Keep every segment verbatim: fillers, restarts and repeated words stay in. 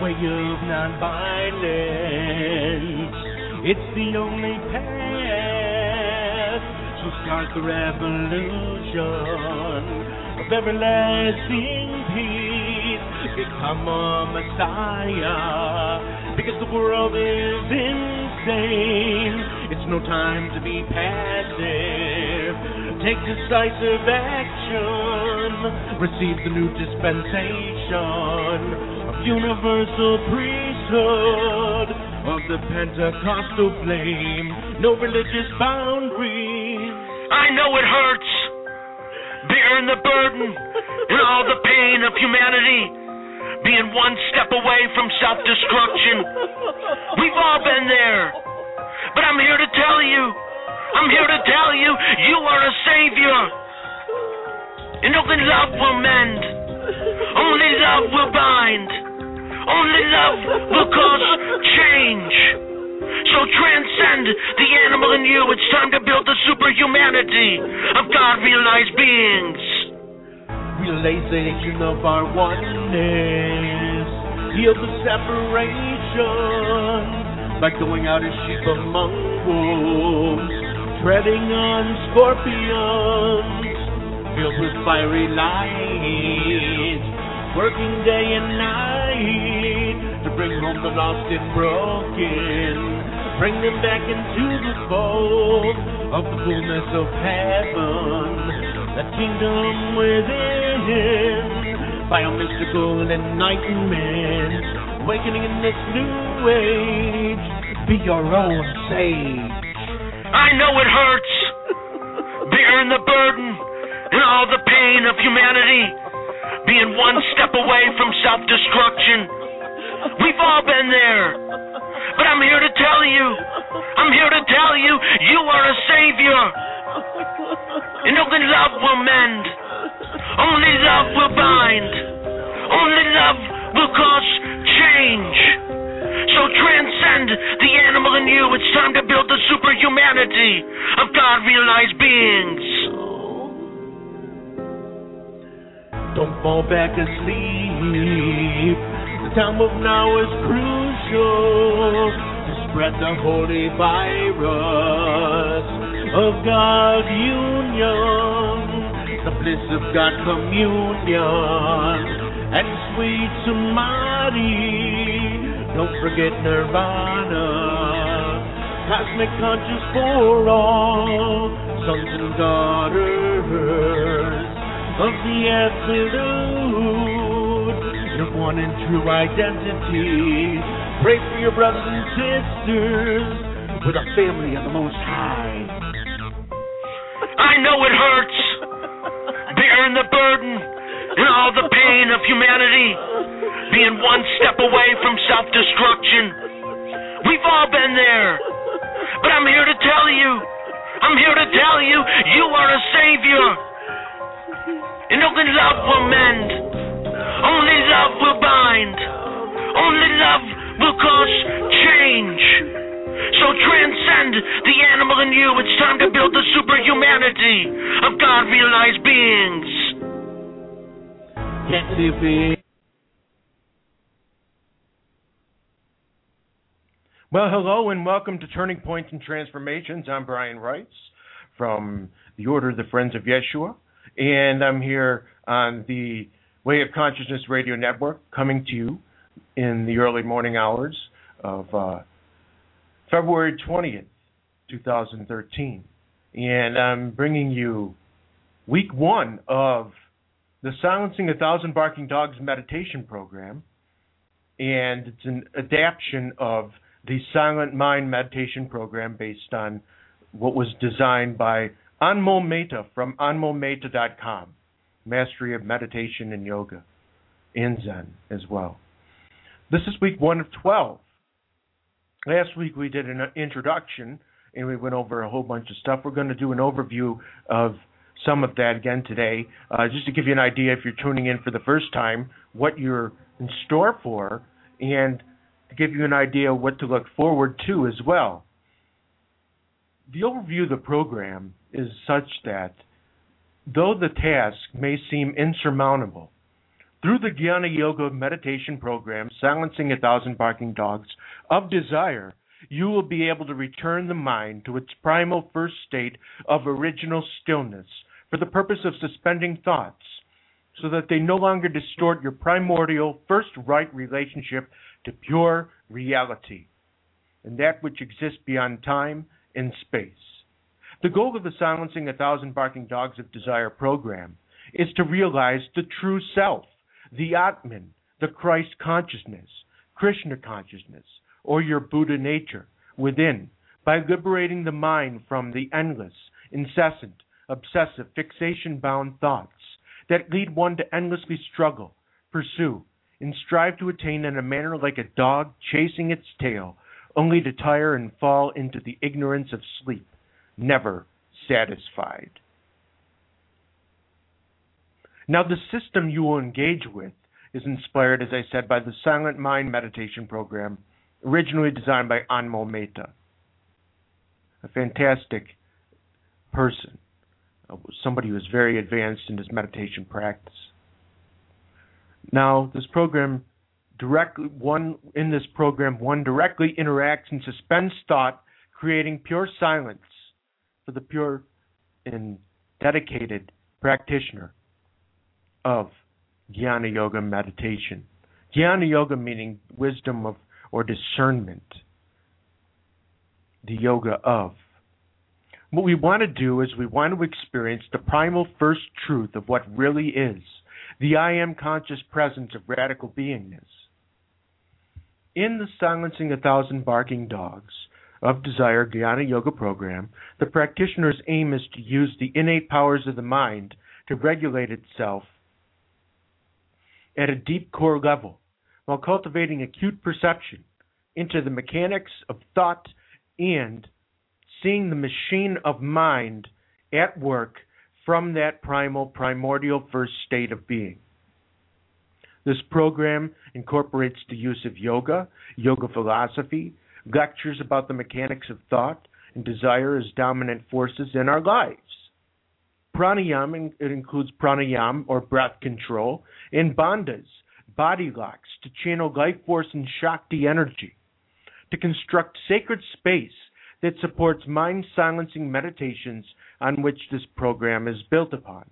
way of non-violence. It's the only path to start the revolution of everlasting peace. Become a messiah, because the world is insane. It's no time to be passive. Take decisive action. Receive the new dispensation of universal priesthood of the Pentecostal flame. No religious boundaries. I know it hurts, bearing the burden and all the pain of humanity, being one step away from self-destruction. We've all been there, but I'm here to tell you, I'm here to tell you, you are a savior. And only love will mend, only love will bind, only love will cause change. So transcend the animal in you. It's time to build the superhumanity of God-realized beings. Realization of our oneness. Heal the separation by going out as sheep among wolves, treading on scorpions, filled with fiery light, working day and night to bring home the lost and broken, bring them back into the fold of the fullness of heaven, the kingdom within, by a mystical enlightenment, awakening in this new age. Be your own sage. I know it hurts, bearing the burden and all the pain of humanity, being one step away from self-destruction. We've all been there, but I'm here to tell you, I'm here to tell you, you are a savior. And only love will mend, only love will bind, only love will cause change. So transcend the animal in you. It's time to build the superhumanity of God-realized beings. Don't fall back asleep. The time of now is crucial to spread the holy virus of God union, the bliss of God communion, and sweet samadhi. Don't forget nirvana, cosmic conscious for all, sons and daughters of the absolute, your one and true identity. Pray for your brothers and sisters with a family of the Most High. I know it hurts, bearing the burden and all the pain of humanity, being one step away from self-destruction. We've all been there, but I'm here to tell you, I'm here to tell you, you are a savior. And only love will mend, only love will bind, only love will cause change. So transcend the animal in you. It's time to build the superhumanity of God-realized beings. Can't live it. Well, hello and welcome to Turning Points and Transformations. I'm Brian Reitz from the Order of the Friends of Yeshua, and I'm here on the Way of Consciousness Radio Network, coming to you in the early morning hours of uh, February twentieth, twenty thirteen. And I'm bringing you week one of the Silencing a Thousand Barking Dogs meditation program, and it's an adaptation of the Silent Mind meditation program based on what was designed by Anmol Mehta from anmol mehta dot com, Mastery of Meditation and Yoga, and Zen as well. This is week one of twelve. Last week we did an introduction and we went over a whole bunch of stuff. We're going to do an overview of some of that again today, uh, just to give you an idea if you're tuning in for the first time, what you're in store for, and to give you an idea what to look forward to as well. The overview of the program is such that though the task may seem insurmountable, Through the Jnana Yoga meditation program, Silencing a Thousand Barking Dogs of Desire, you will be able to return the mind to its primal first state of original stillness for the purpose of suspending thoughts, so that they no longer distort your primordial first right relationship to pure reality, and that which exists beyond time and space. The goal of the Silencing a Thousand Barking Dogs of Desire program is to realize the true self, the Atman, the Christ consciousness, Krishna consciousness, or your Buddha nature within, by liberating the mind from the endless, incessant, obsessive, fixation-bound thoughts that lead one to endlessly struggle, pursue, and strive to attain in a manner like a dog chasing its tail, only to tire and fall into the ignorance of sleep, never satisfied. Now, the system you will engage with is inspired, as I said, by the Silent Mind Meditation Program, originally designed by Anmol Mehta, a fantastic person, somebody who is very advanced in his meditation practice. Now, this program directly one in this program one directly interacts and suspends thought, creating pure silence for the pure and dedicated practitioner of Jnana Yoga meditation. Jnana Yoga meaning wisdom of or discernment, the yoga of. What we want to do is we want to experience the primal first truth of what really is, the I am conscious presence of radical beingness. In the Silencing a Thousand Barking Dogs of Desire Jnana Yoga program, the practitioner's aim is to use the innate powers of the mind to regulate itself at a deep core level, while cultivating acute perception into the mechanics of thought and seeing the machine of mind at work from that primal, primordial first state of being. This program incorporates the use of yoga, yoga philosophy, lectures about the mechanics of thought and desire as dominant forces in our lives. Pranayama, it includes pranayama or breath control, and bandhas, body locks to channel life force and Shakti energy, to construct sacred space that supports mind silencing meditations on which this program is built upon.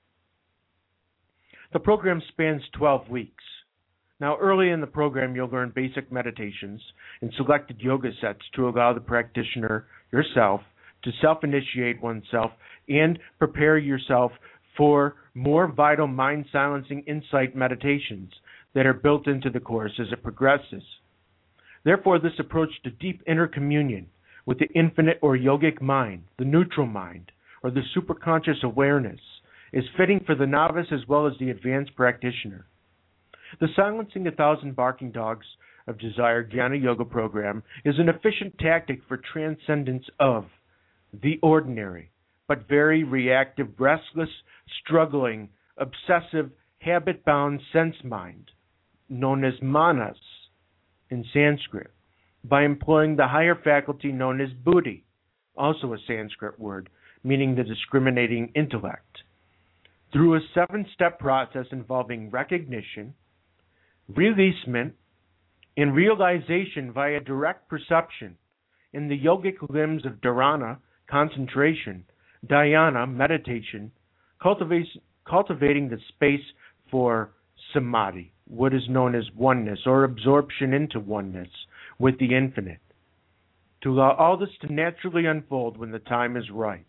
The program spans twelve weeks. Now, early in the program, you'll learn basic meditations and selected yoga sets to allow the practitioner, yourself, to self-initiate oneself and prepare yourself for more vital mind-silencing insight meditations that are built into the course as it progresses. Therefore, this approach to deep inner communion with the infinite or yogic mind, the neutral mind, or the superconscious awareness, is fitting for the novice as well as the advanced practitioner. The Silencing a Thousand Barking Dogs of Desire Jnana Yoga program is an efficient tactic for transcendence of the ordinary, but very reactive, restless, struggling, obsessive, habit-bound sense mind, known as manas in Sanskrit, by employing the higher faculty known as buddhi, also a Sanskrit word, meaning the discriminating intellect, through a seven-step process involving recognition, releasement, and realization via direct perception in the yogic limbs of dharana, concentration, dhyana, meditation, cultivating the space for samadhi, what is known as oneness or absorption into oneness with the infinite, to allow all this to naturally unfold when the time is right.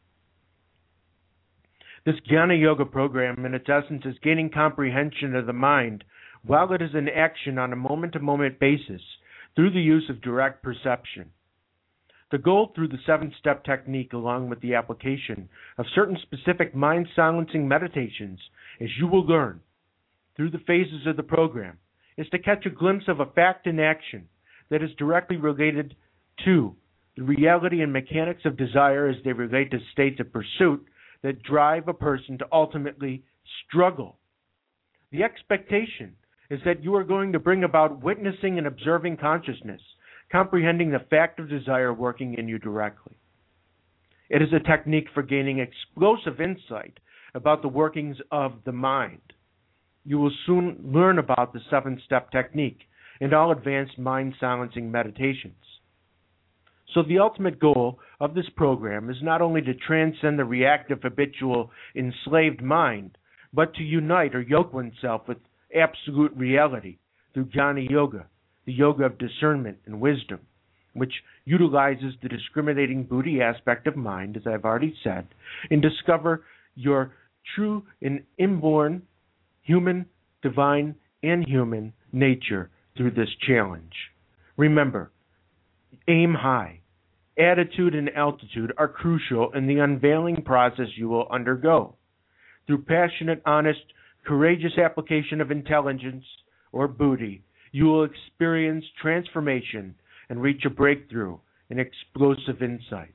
This Jnana Yoga program, in its essence, is gaining comprehension of the mind while it is in action on a moment-to-moment basis through the use of direct perception. The goal through the seven-step technique, along with the application of certain specific mind-silencing meditations, as you will learn through the phases of the program, is to catch a glimpse of a fact in action that is directly related to the reality and mechanics of desire as they relate to states of pursuit that drive a person to ultimately struggle. The expectation is that you are going to bring about witnessing and observing consciousness, comprehending the fact of desire working in you directly. It is a technique for gaining explosive insight about the workings of the mind. You will soon learn about the seven-step technique and all advanced mind-silencing meditations. So the ultimate goal of this program is not only to transcend the reactive, habitual, enslaved mind, but to unite or yoke oneself with absolute reality through Jnana Yoga, the yoga of discernment and wisdom, which utilizes the discriminating buddhi aspect of mind, as I've already said, and discover your true and inborn human, divine, and human nature through this challenge. Remember, aim high. Attitude and altitude are crucial in the unveiling process you will undergo. Through passionate, honest, courageous application of intelligence, or buddhi, you will experience transformation and reach a breakthrough in explosive insight.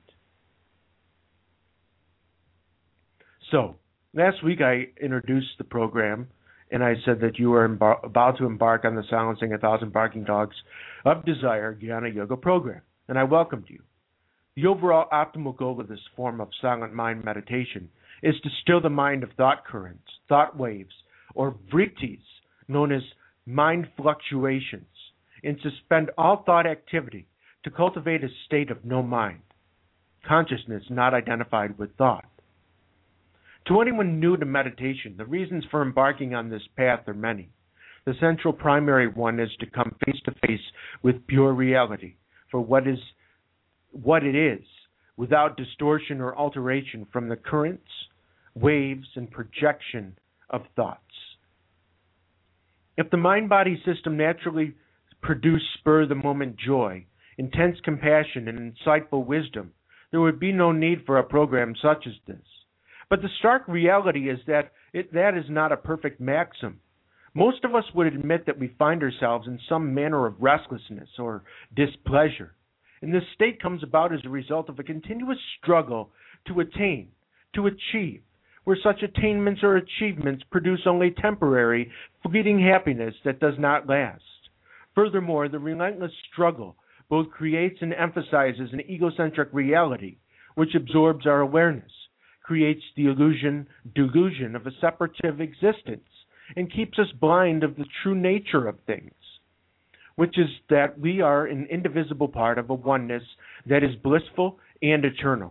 So, last week I introduced the program, and I said that you are embar- about to embark on the Silencing a Thousand Barking Dogs of Desire Jnana Yoga program, and I welcomed you. The overall optimal goal of this form of silent mind meditation is to still the mind of thought currents, thought waves, or vrittis, known as mind fluctuations, and suspend all thought activity to cultivate a state of no mind, consciousness not identified with thought. To anyone new to meditation, the reasons for embarking on this path are many. The central primary one is to come face to face with pure reality for what is what it is, without distortion or alteration from the currents, waves, and projection of thoughts. If the mind-body system naturally produced spur-of-the-moment joy, intense compassion, and insightful wisdom, there would be no need for a program such as this. But the stark reality is that it, that is not a perfect maxim. Most of us would admit that we find ourselves in some manner of restlessness or displeasure. And this state comes about as a result of a continuous struggle to attain, to achieve, where such attainments or achievements produce only temporary, fleeting happiness that does not last. Furthermore, the relentless struggle both creates and emphasizes an egocentric reality, which absorbs our awareness, creates the illusion, delusion of a separative existence, and keeps us blind of the true nature of things, which is that we are an indivisible part of a oneness that is blissful and eternal.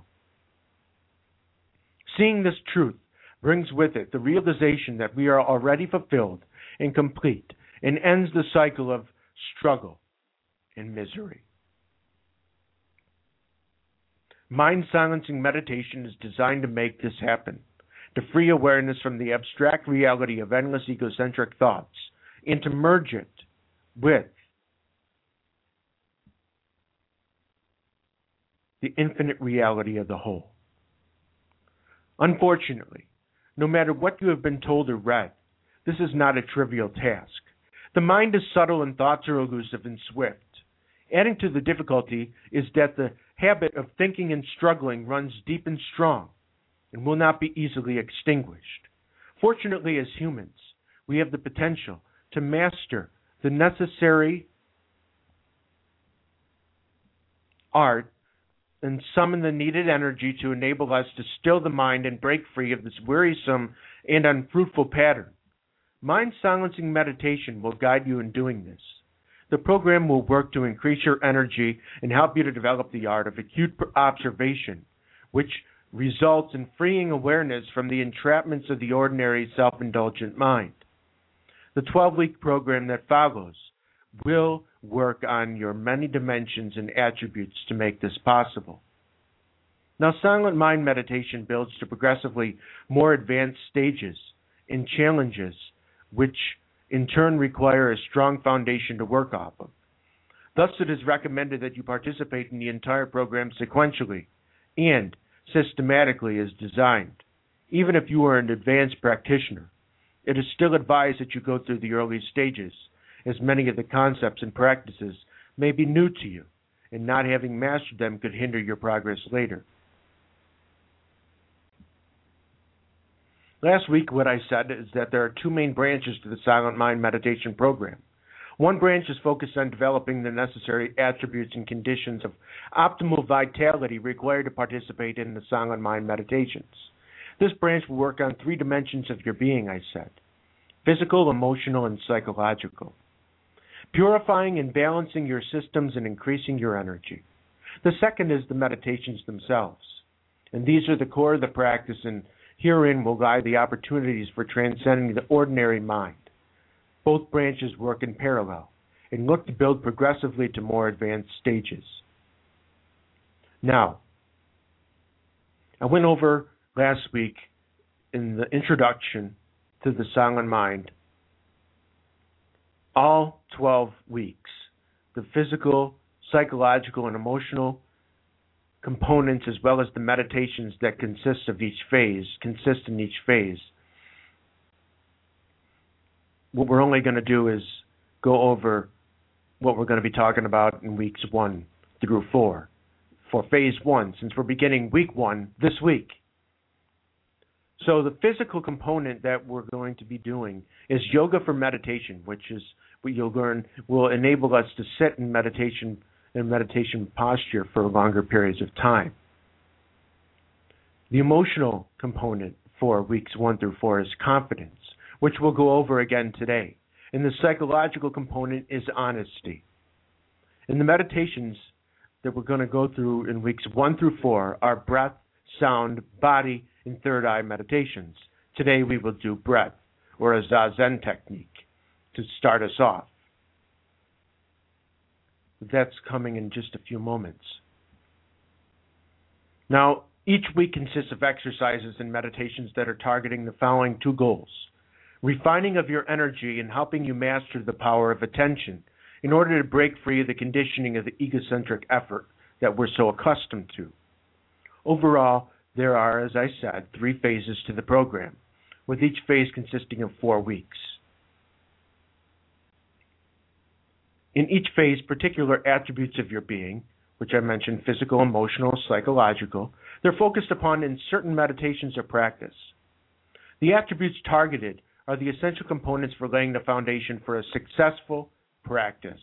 Seeing this truth brings with it the realization that we are already fulfilled and complete, and ends the cycle of struggle and misery. Mind-silencing meditation is designed to make this happen, to free awareness from the abstract reality of endless egocentric thoughts, and to merge it with the infinite reality of the whole. Unfortunately, no matter what you have been told or read, this is not a trivial task. The mind is subtle and thoughts are elusive and swift. Adding to the difficulty is that the habit of thinking and struggling runs deep and strong and will not be easily extinguished. Fortunately, as humans, we have the potential to master the necessary art and summon the needed energy to enable us to still the mind and break free of this wearisome and unfruitful pattern. Mind-silencing meditation will guide you in doing this. The program will work to increase your energy and help you to develop the art of acute observation, which results in freeing awareness from the entrapments of the ordinary self-indulgent mind. The twelve-week program that follows will work on your many dimensions and attributes to make this possible. Now, silent mind meditation builds to progressively more advanced stages and challenges, which in turn require a strong foundation to work off of. Thus, it is recommended that you participate in the entire program sequentially and systematically as designed. Even if you are an advanced practitioner, it is still advised that you go through the early stages, as many of the concepts and practices may be new to you, and not having mastered them could hinder your progress later. Last week, what I said is that there are two main branches to the Silent Mind Meditation program. One branch is focused on developing the necessary attributes and conditions of optimal vitality required to participate in the Silent Mind Meditations. This branch will work on three dimensions of your being, I said. physical, emotional, and psychological. Purifying and balancing your systems and increasing your energy. The second is the meditations themselves. And these are the core of the practice, and herein will lie the opportunities for transcending the ordinary mind. Both branches work in parallel and look to build progressively to more advanced stages. Now, I went over last week in the introduction to the Silent Mind all twelve weeks, the physical, psychological, and emotional components, as well as the meditations that consist of each phase, consist in each phase. What we're only going to do is go over what we're going to be talking about in weeks one through four. For phase one, since we're beginning week one this week. So the physical component that we're going to be doing is yoga for meditation, which is what you'll learn will enable us to sit in meditation in meditation posture for longer periods of time. The emotional component for weeks one through four is confidence, which we'll go over again today. And the psychological component is honesty. In the meditations that we're going to go through in weeks one through four are breath, sound, body, and third eye meditations. Today we will do breath, or a Zazen technique, to start us off. That's coming in just a few moments. Now, each week consists of exercises and meditations that are targeting the following two goals: refining of your energy and helping you master the power of attention in order to break free of the conditioning of the egocentric effort that we're so accustomed to. Overall, there are, as I said, three phases to the program, with each phase consisting of four weeks. In each phase, particular attributes of your being, which I mentioned, physical, emotional, psychological, they're focused upon in certain meditations or practice. The attributes targeted are the essential components for laying the foundation for a successful practice.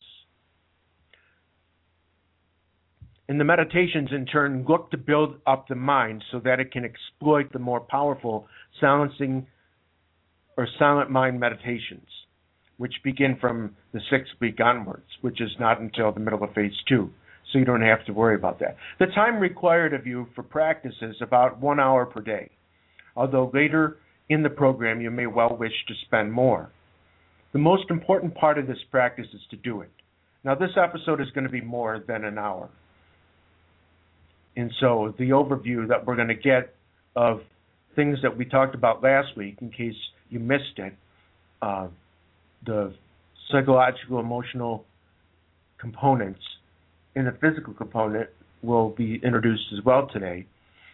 And the meditations, in turn, look to build up the mind so that it can exploit the more powerful silencing or silent mind meditations, which begin from the sixth week onwards, which is not until the middle of phase two, so you don't have to worry about that. The time required of you for practice is about one hour per day, although later in the program you may well wish to spend more. The most important part of this practice is to do it. Now, this episode is going to be more than an hour. And so the overview that we're going to get of things that we talked about last week, in case you missed it, uh, the psychological, emotional components and the physical component will be introduced as well today.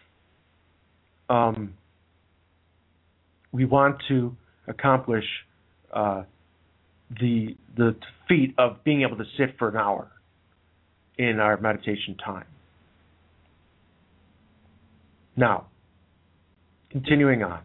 Um, we want to accomplish uh, the the feat of being able to sit for an hour in our meditation time. Now, continuing on.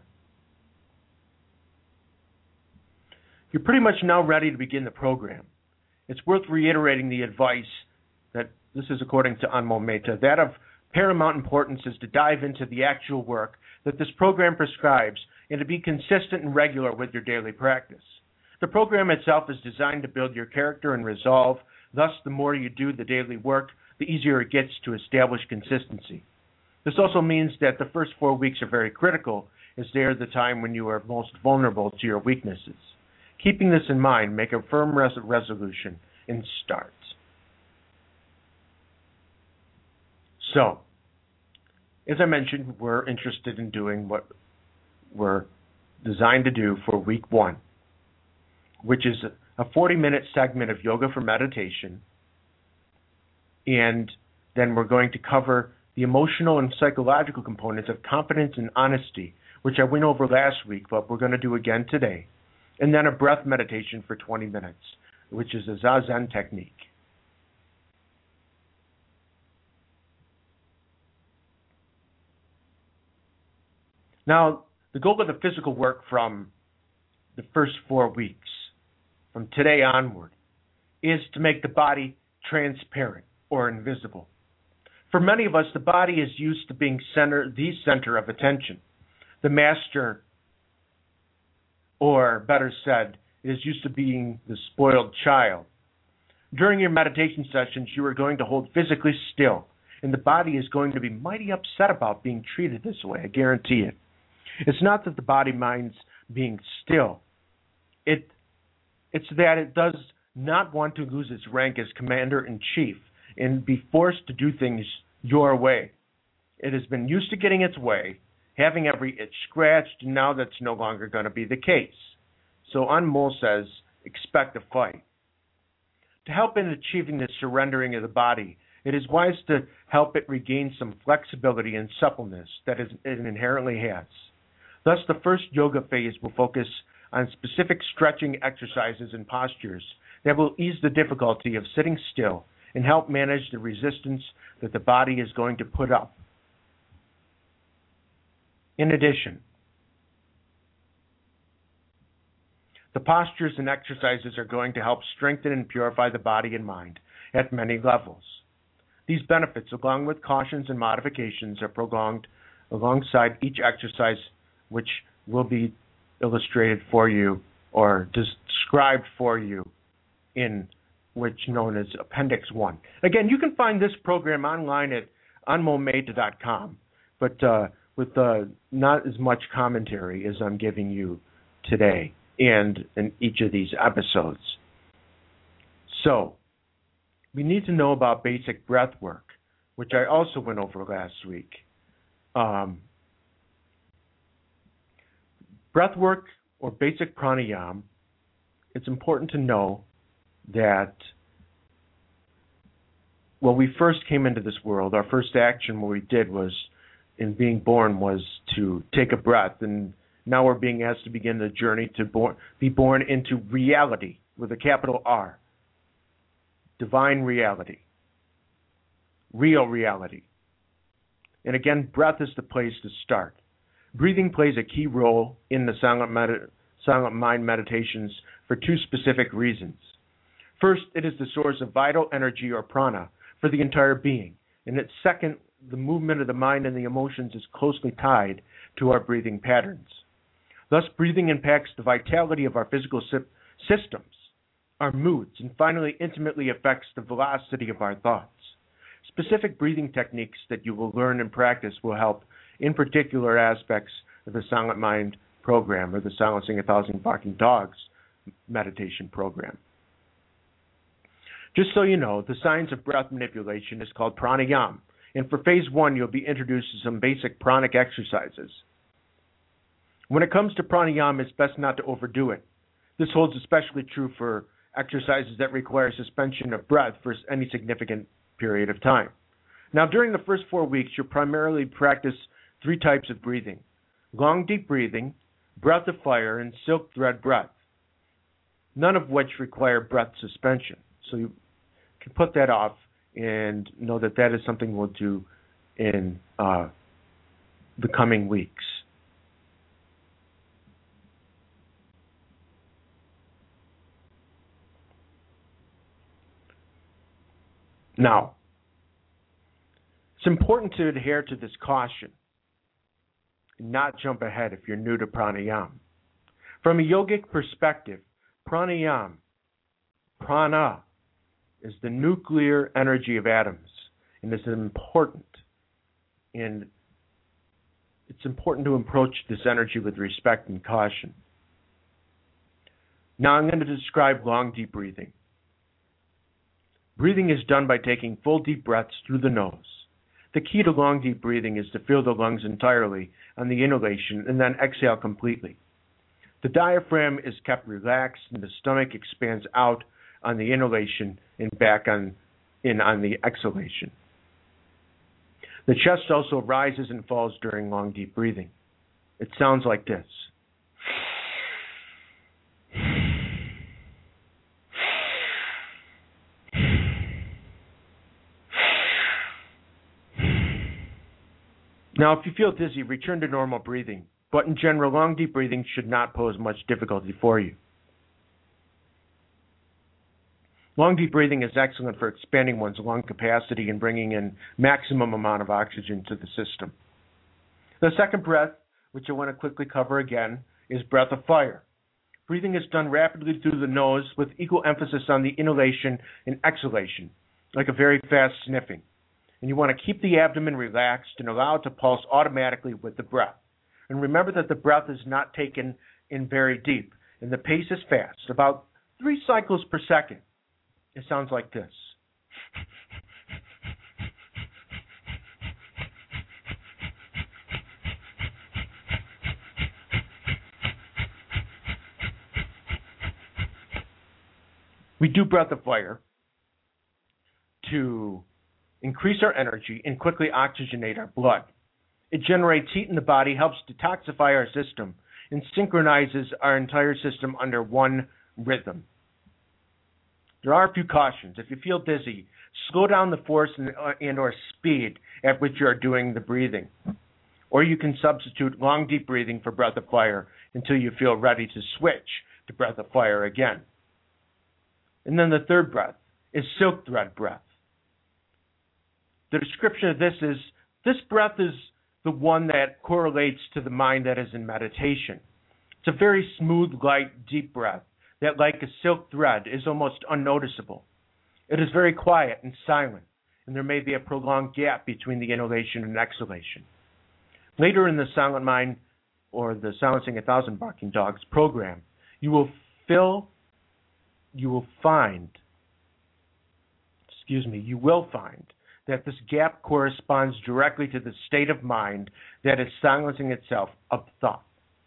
You're pretty much now ready to begin the program. It's worth reiterating the advice that, this is according to Anmol Mehta, that of paramount importance is to dive into the actual work that this program prescribes and to be consistent and regular with your daily practice. The program itself is designed to build your character and resolve. Thus, the more you do the daily work, the easier it gets to establish consistency. This also means that the first four weeks are very critical, as they are the time when you are most vulnerable to your weaknesses. Keeping this in mind, make a firm res- resolution and start. So, as I mentioned, we're interested in doing what we're designed to do for week one, which is a forty-minute segment of yoga for meditation, and then we're going to cover the emotional and psychological components of confidence and honesty, which I went over last week, but we're going to do again today, and then a breath meditation for twenty minutes, which is a Zazen technique. Now, the goal of the physical work from the first four weeks, from today onward, is to make the body transparent or invisible. For many of us, the body is used to being center, the center of attention, the master or better said, it is used to being the spoiled child. During your meditation sessions, you are going to hold physically still, and the body is going to be mighty upset about being treated this way, I guarantee it. It's not that the body minds being still. It, it's that it does not want to lose its rank as commander-in-chief and be forced to do things your way. It has been used to getting its way, having every itch scratched, and now that's no longer going to be the case. So Anmol says, expect a fight. To help in achieving the surrendering of the body, it is wise to help it regain some flexibility and suppleness that it inherently has. Thus, the first yoga phase will focus on specific stretching exercises and postures that will ease the difficulty of sitting still and help manage the resistance that the body is going to put up. In addition, the postures and exercises are going to help strengthen and purify the body and mind at many levels. These benefits, along with cautions and modifications, are prolonged alongside each exercise, which will be illustrated for you or described for you in which known as Appendix one. Again, you can find this program online at anmol mehta dot com, but uh, with uh, not as much commentary as I'm giving you today and in each of these episodes. So, we need to know about basic breath work, which I also went over last week. Um, breath work or basic pranayama, it's important to know that when we first came into this world, our first action, what we did was, in being born, was to take a breath, and now we're being asked to begin the journey to born, be born into reality with a capital R. Divine reality. Real reality. And again, breath is the place to start. Breathing plays a key role in the silent, med- silent mind meditations for two specific reasons. First, it is the source of vital energy or prana for the entire being. And it's second, the movement of the mind and the emotions is closely tied to our breathing patterns. Thus, breathing impacts the vitality of our physical si- systems, our moods, and finally intimately affects the velocity of our thoughts. Specific breathing techniques that you will learn and practice will help in particular aspects of the Silent Mind program or the Silencing a Thousand Barking Dogs meditation program. Just so you know, the science of breath manipulation is called pranayama, and for phase one, you'll be introduced to some basic pranic exercises. When it comes to pranayama, it's best not to overdo it. This holds especially true for exercises that require suspension of breath for any significant period of time. Now, during the first four weeks, you'll primarily practice three types of breathing: long, deep breathing, breath of fire, and silk thread breath, none of which require breath suspension. So you can put that off and know that that is something we'll do in uh, the coming weeks. Now, it's important to adhere to this caution and not jump ahead if you're new to pranayama. From a yogic perspective, pranayama, prana, is the nuclear energy of atoms, and is important. And it's important to approach this energy with respect and caution. Now I'm going to describe long, deep breathing. Breathing is done by taking full deep breaths through the nose. The key to long, deep breathing is to fill the lungs entirely on the inhalation and then exhale completely. The diaphragm is kept relaxed and the stomach expands out on the inhalation and back on in on the exhalation. The chest also rises and falls during long, deep breathing. It sounds like this. Now, if you feel dizzy, return to normal breathing. But in general, long, deep breathing should not pose much difficulty for you. Long, deep breathing is excellent for expanding one's lung capacity and bringing in maximum amount of oxygen to the system. The second breath, which I want to quickly cover again, is breath of fire. Breathing is done rapidly through the nose with equal emphasis on the inhalation and exhalation, like a very fast sniffing. And you want to keep the abdomen relaxed and allow it to pulse automatically with the breath. And remember that the breath is not taken in very deep, and the pace is fast, about three cycles per second. It sounds like this. We do breath of fire to increase our energy and quickly oxygenate our blood. It generates heat in the body, helps detoxify our system, and synchronizes our entire system under one rhythm. There are a few cautions. If you feel dizzy, slow down the force and, uh, and or speed at which you are doing the breathing. Or you can substitute long, deep breathing for breath of fire until you feel ready to switch to breath of fire again. And then the third breath is silk thread breath. The description of this is, this breath is the one that correlates to the mind that is in meditation. It's a very smooth, light, deep breath that, like a silk thread, is almost unnoticeable. It is very quiet and silent, and there may be a prolonged gap between the inhalation and exhalation. Later in the Silent Mind, or the Silencing a Thousand Barking Dogs program, you will fill you will find, excuse me, you will find that this gap corresponds directly to the state of mind that is silencing itself of thought.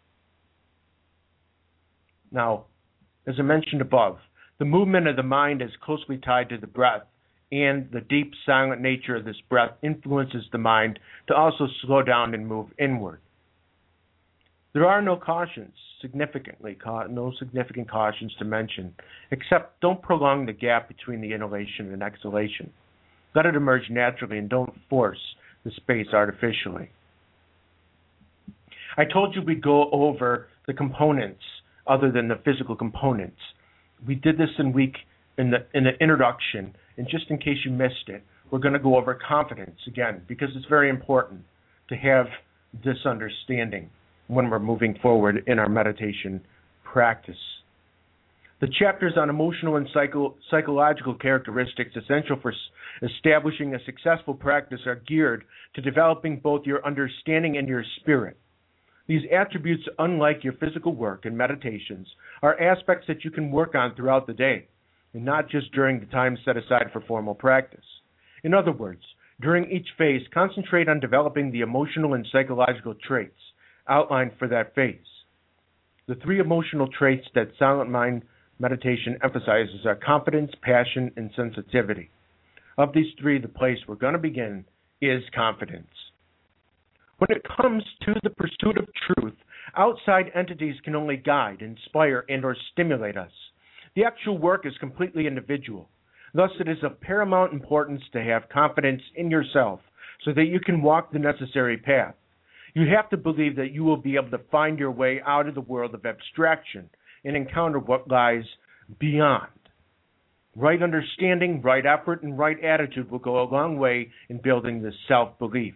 Now, as I mentioned above, the movement of the mind is closely tied to the breath, and the deep, silent nature of this breath influences the mind to also slow down and move inward. There are no cautions, significantly, no significant cautions to mention, except don't prolong the gap between the inhalation and exhalation. Let it emerge naturally and don't force the space artificially. I told you we'd go over the components other than the physical components. We did this in week in the in the introduction, and just in case you missed it, we're going to go over confidence again because it's very important to have this understanding when we're moving forward in our meditation practice. The chapters on emotional and psycho- psychological characteristics essential for s- establishing a successful practice are geared to developing both your understanding and your spirit. These attributes, unlike your physical work and meditations, are aspects that you can work on throughout the day, and not just during the time set aside for formal practice. In other words, during each phase, concentrate on developing the emotional and psychological traits outlined for that phase. The three emotional traits that Silent Mind meditation emphasizes are confidence, passion, and sensitivity. Of these three, the place we're going to begin is confidence. When it comes to the pursuit of truth, outside entities can only guide, inspire, and or stimulate us. The actual work is completely individual. Thus, it is of paramount importance to have confidence in yourself so that you can walk the necessary path. You have to believe that you will be able to find your way out of the world of abstraction and encounter what lies beyond. Right understanding, right effort, and right attitude will go a long way in building this self-belief.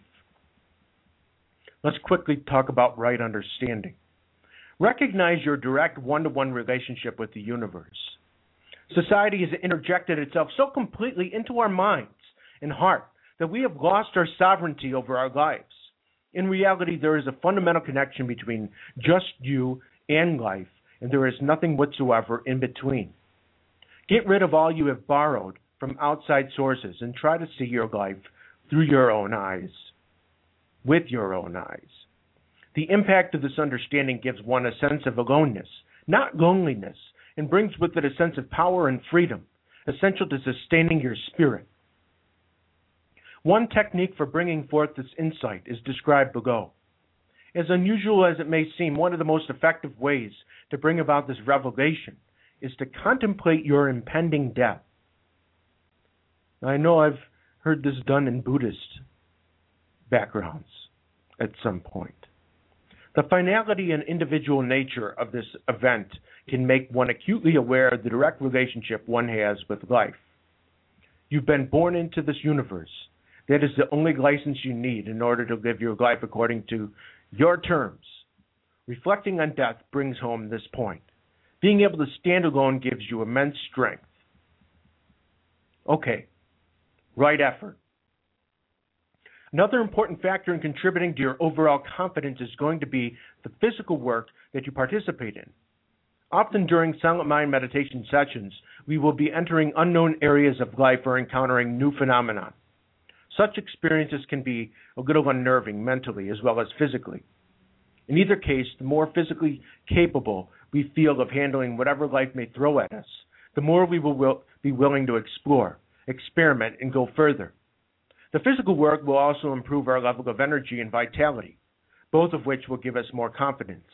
Let's quickly talk about right understanding. Recognize your direct one-to-one relationship with the universe. Society has interjected itself so completely into our minds and heart that we have lost our sovereignty over our lives. In reality, there is a fundamental connection between just you and life, and there is nothing whatsoever in between. Get rid of all you have borrowed from outside sources and try to see your life through your own eyes, with your own eyes. The impact of this understanding gives one a sense of aloneness, not loneliness, and brings with it a sense of power and freedom, essential to sustaining your spirit. One technique for bringing forth this insight is described below. As unusual as it may seem, one of the most effective ways to bring about this revelation is to contemplate your impending death. Now, I know I've heard this done in Buddhist backgrounds at some point. The finality and individual nature of this event can make one acutely aware of the direct relationship one has with life. You've been born into this universe. That is the only license you need in order to live your life according to your terms. Reflecting on death brings home this point. Being able to stand alone gives you immense strength. Okay, right effort. Another important factor in contributing to your overall confidence is going to be the physical work that you participate in. Often during silent mind meditation sessions, we will be entering unknown areas of life or encountering new phenomena. Such experiences can be a little unnerving mentally as well as physically. In either case, the more physically capable we feel of handling whatever life may throw at us, the more we will be willing to explore, experiment, and go further. The physical work will also improve our level of energy and vitality, both of which will give us more confidence.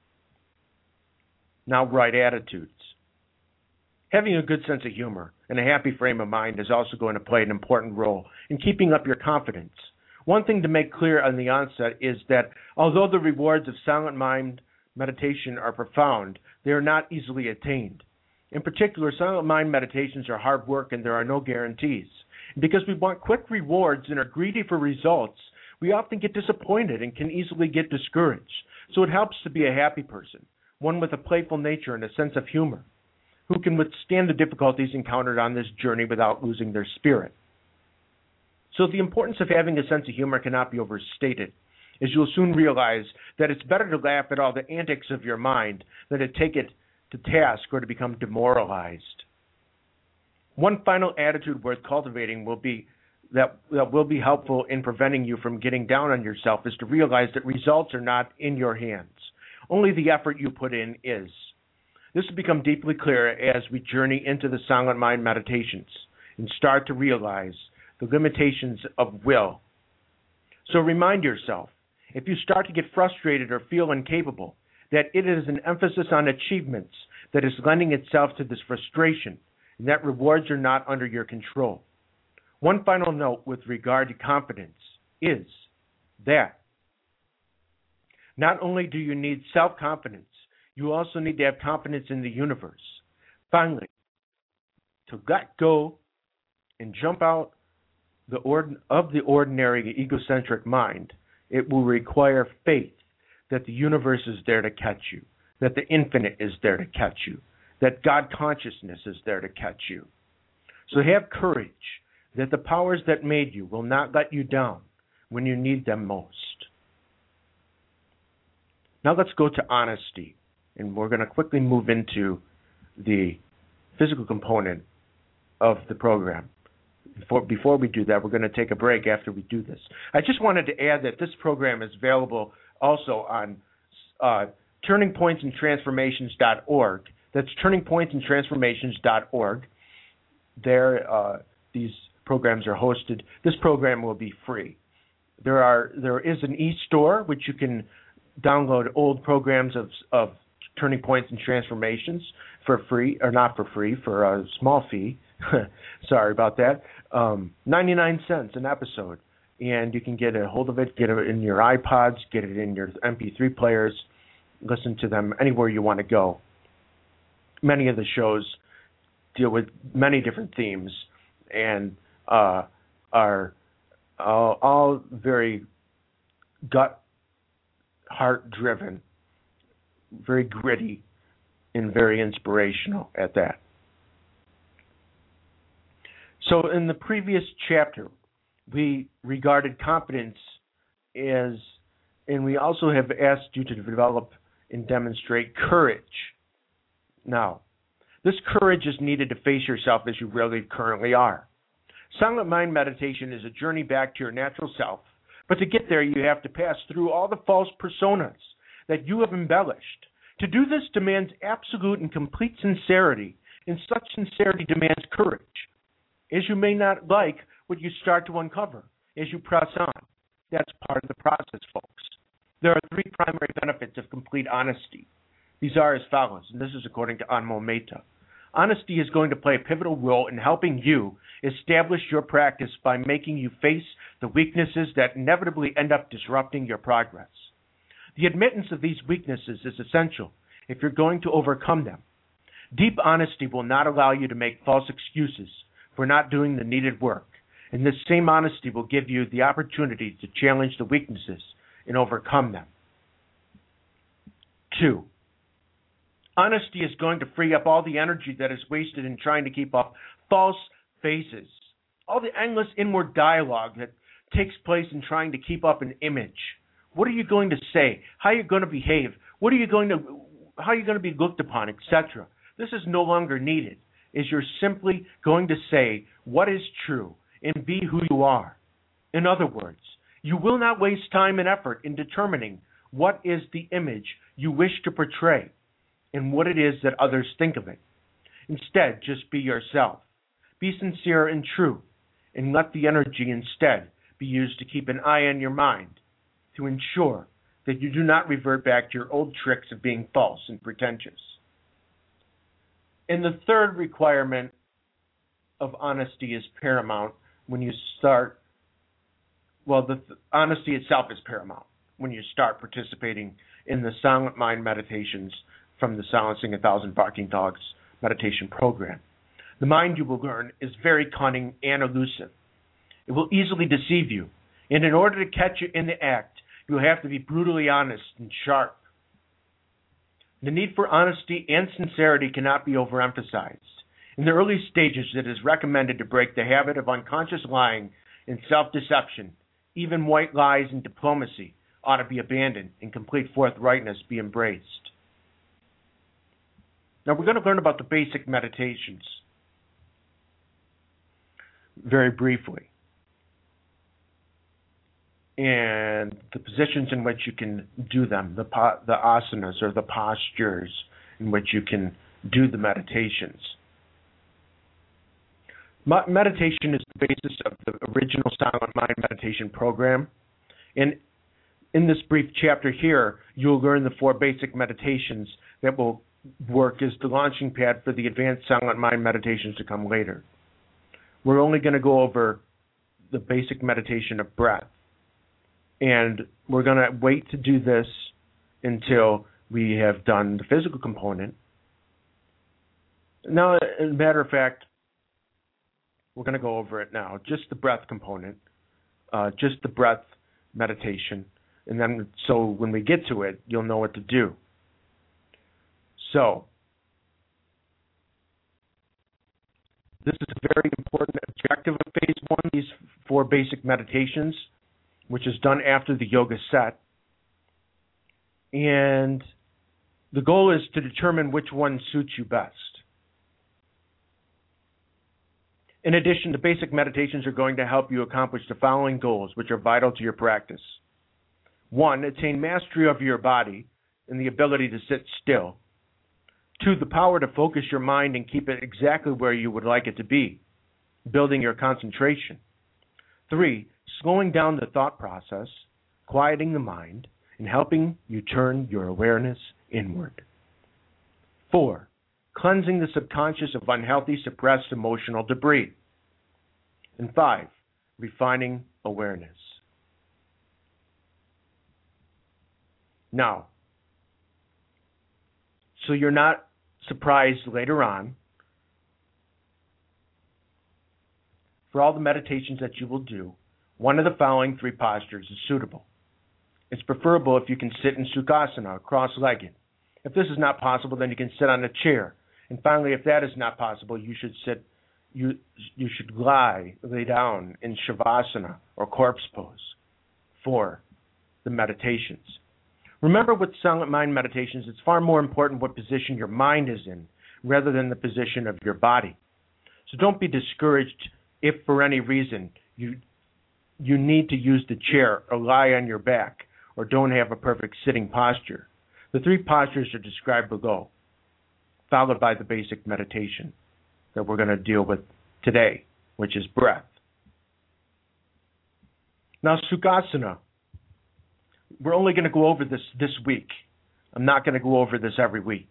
Now, right attitudes. Having a good sense of humor and a happy frame of mind is also going to play an important role in keeping up your confidence. One thing to make clear on the onset is that although the rewards of silent mind meditation are profound, they are not easily attained. In particular, silent mind meditations are hard work and there are no guarantees. Because we want quick rewards and are greedy for results, we often get disappointed and can easily get discouraged. So it helps to be a happy person, one with a playful nature and a sense of humor, who can withstand the difficulties encountered on this journey without losing their spirit. So the importance of having a sense of humor cannot be overstated, as you'll soon realize that it's better to laugh at all the antics of your mind than to take it to task or to become demoralized. One final attitude worth cultivating will be that, that will be helpful in preventing you from getting down on yourself is to realize that results are not in your hands. Only the effort you put in is. This will become deeply clear as we journey into the silent mind meditations and start to realize the limitations of will. So remind yourself, if you start to get frustrated or feel incapable, that it is an emphasis on achievements that is lending itself to this frustration, and that rewards are not under your control. One final note with regard to confidence is that not only do you need self-confidence, you also need to have confidence in the universe. Finally, to let go and jump out the ord- of the ordinary egocentric mind, it will require faith that the universe is there to catch you, that the infinite is there to catch you, that God consciousness is there to catch you. So have courage that the powers that made you will not let you down when you need them most. Now let's go to honesty, and we're going to quickly move into the physical component of the program. Before, before we do that, we're going to take a break after we do this. I just wanted to add that this program is available also on uh, turning points and transformations dot org. That's turning points and transformations dot org. There, uh, these programs are hosted. This program will be free. There are there is an e-store which you can download old programs of of Turning Points and Transformations for free, or not for free, for a small fee. Sorry about that. Um, ninety-nine cents an episode, and you can get a hold of it, get it in your iPods, get it in your M P three players, listen to them anywhere you want to go. Many of the shows deal with many different themes and uh, are all, all very gut, heart-driven, very gritty, and very inspirational at that. So in the previous chapter, we regarded confidence as, and we also have asked you to develop and demonstrate courage. Now, this courage is needed to face yourself as you really currently are. Silent mind meditation is a journey back to your natural self, but to get there you have to pass through all the false personas that you have embellished. To do this demands absolute and complete sincerity, and such sincerity demands courage, as you may not like what you start to uncover as you press on. That's part of the process, folks. There are three primary benefits of complete honesty. These are as follows, and this is according to Anmol Mehta. Honesty is going to play a pivotal role in helping you establish your practice by making you face the weaknesses that inevitably end up disrupting your progress. The admittance of these weaknesses is essential if you're going to overcome them. Deep honesty will not allow you to make false excuses for not doing the needed work, and this same honesty will give you the opportunity to challenge the weaknesses and overcome them. Two, Honesty is going to free up all the energy that is wasted in trying to keep up false faces, all the endless inward dialogue that takes place in trying to keep up an image. What are you going to say? How are you going to behave? What are you going to, how are you going to be looked upon, et cetera? This is no longer needed. Is you're simply going to say what is true and be who you are. In other words, you will not waste time and effort in determining what is the image you wish to portray and what it is that others think of it. Instead, just be yourself. Be sincere and true, and let the energy instead be used to keep an eye on your mind to ensure that you do not revert back to your old tricks of being false and pretentious. And the third requirement of honesty is paramount when you start, well, the th- honesty itself is paramount when you start participating in the Silent Mind meditations from the Silencing a Thousand Barking Dogs meditation program. The mind, you will learn, is very cunning and elusive. It will easily deceive you, and in order to catch you in the act, you will have to be brutally honest and sharp. The need for honesty and sincerity cannot be overemphasized. In the early stages, it is recommended to break the habit of unconscious lying and self-deception. Even white lies and diplomacy ought to be abandoned and complete forthrightness be embraced. Now we're going to learn about the basic meditations very briefly, and the positions in which you can do them, the po- the asanas or the postures in which you can do the meditations. Mo- meditation is the basis of the original Silent Mind meditation program, and in this brief chapter here, you'll learn the four basic meditations that will work as the launching pad for the advanced Silent Mind meditations to come later. We're only going to go over the basic meditation of breath. And we're going to wait to do this until we have done the physical component. Now, as a matter of fact, we're going to go over it now. Just the breath component, uh, just the breath meditation. And then, so when we get to it, you'll know what to do. So, this is a very important objective of phase one, these four basic meditations, which is done after the yoga set. And the goal is to determine which one suits you best. In addition, the basic meditations are going to help you accomplish the following goals, which are vital to your practice. One, attain mastery of your body and the ability to sit still. Two, the power to focus your mind and keep it exactly where you would like it to be, building your concentration. Three, slowing down the thought process, quieting the mind, and helping you turn your awareness inward. Four, cleansing the subconscious of unhealthy, suppressed emotional debris. And five, refining awareness. Now, so you're not surprised later on, for all the meditations that you will do, one of the following three postures is suitable. It's preferable if you can sit in Sukhasana, cross-legged. If this is not possible, then you can sit on a chair. And finally, if that is not possible, you should sit, you you should lie, lay down in Shavasana or corpse pose for the meditations. Remember, with Silent Mind meditations, it's far more important what position your mind is in rather than the position of your body. So don't be discouraged if for any reason you you need to use the chair or lie on your back or don't have a perfect sitting posture. The three postures are described below, followed by the basic meditation that we're going to deal with today, which is breath. Now, Sukhasana. We're only going to go over this this week. I'm not going to go over this every week.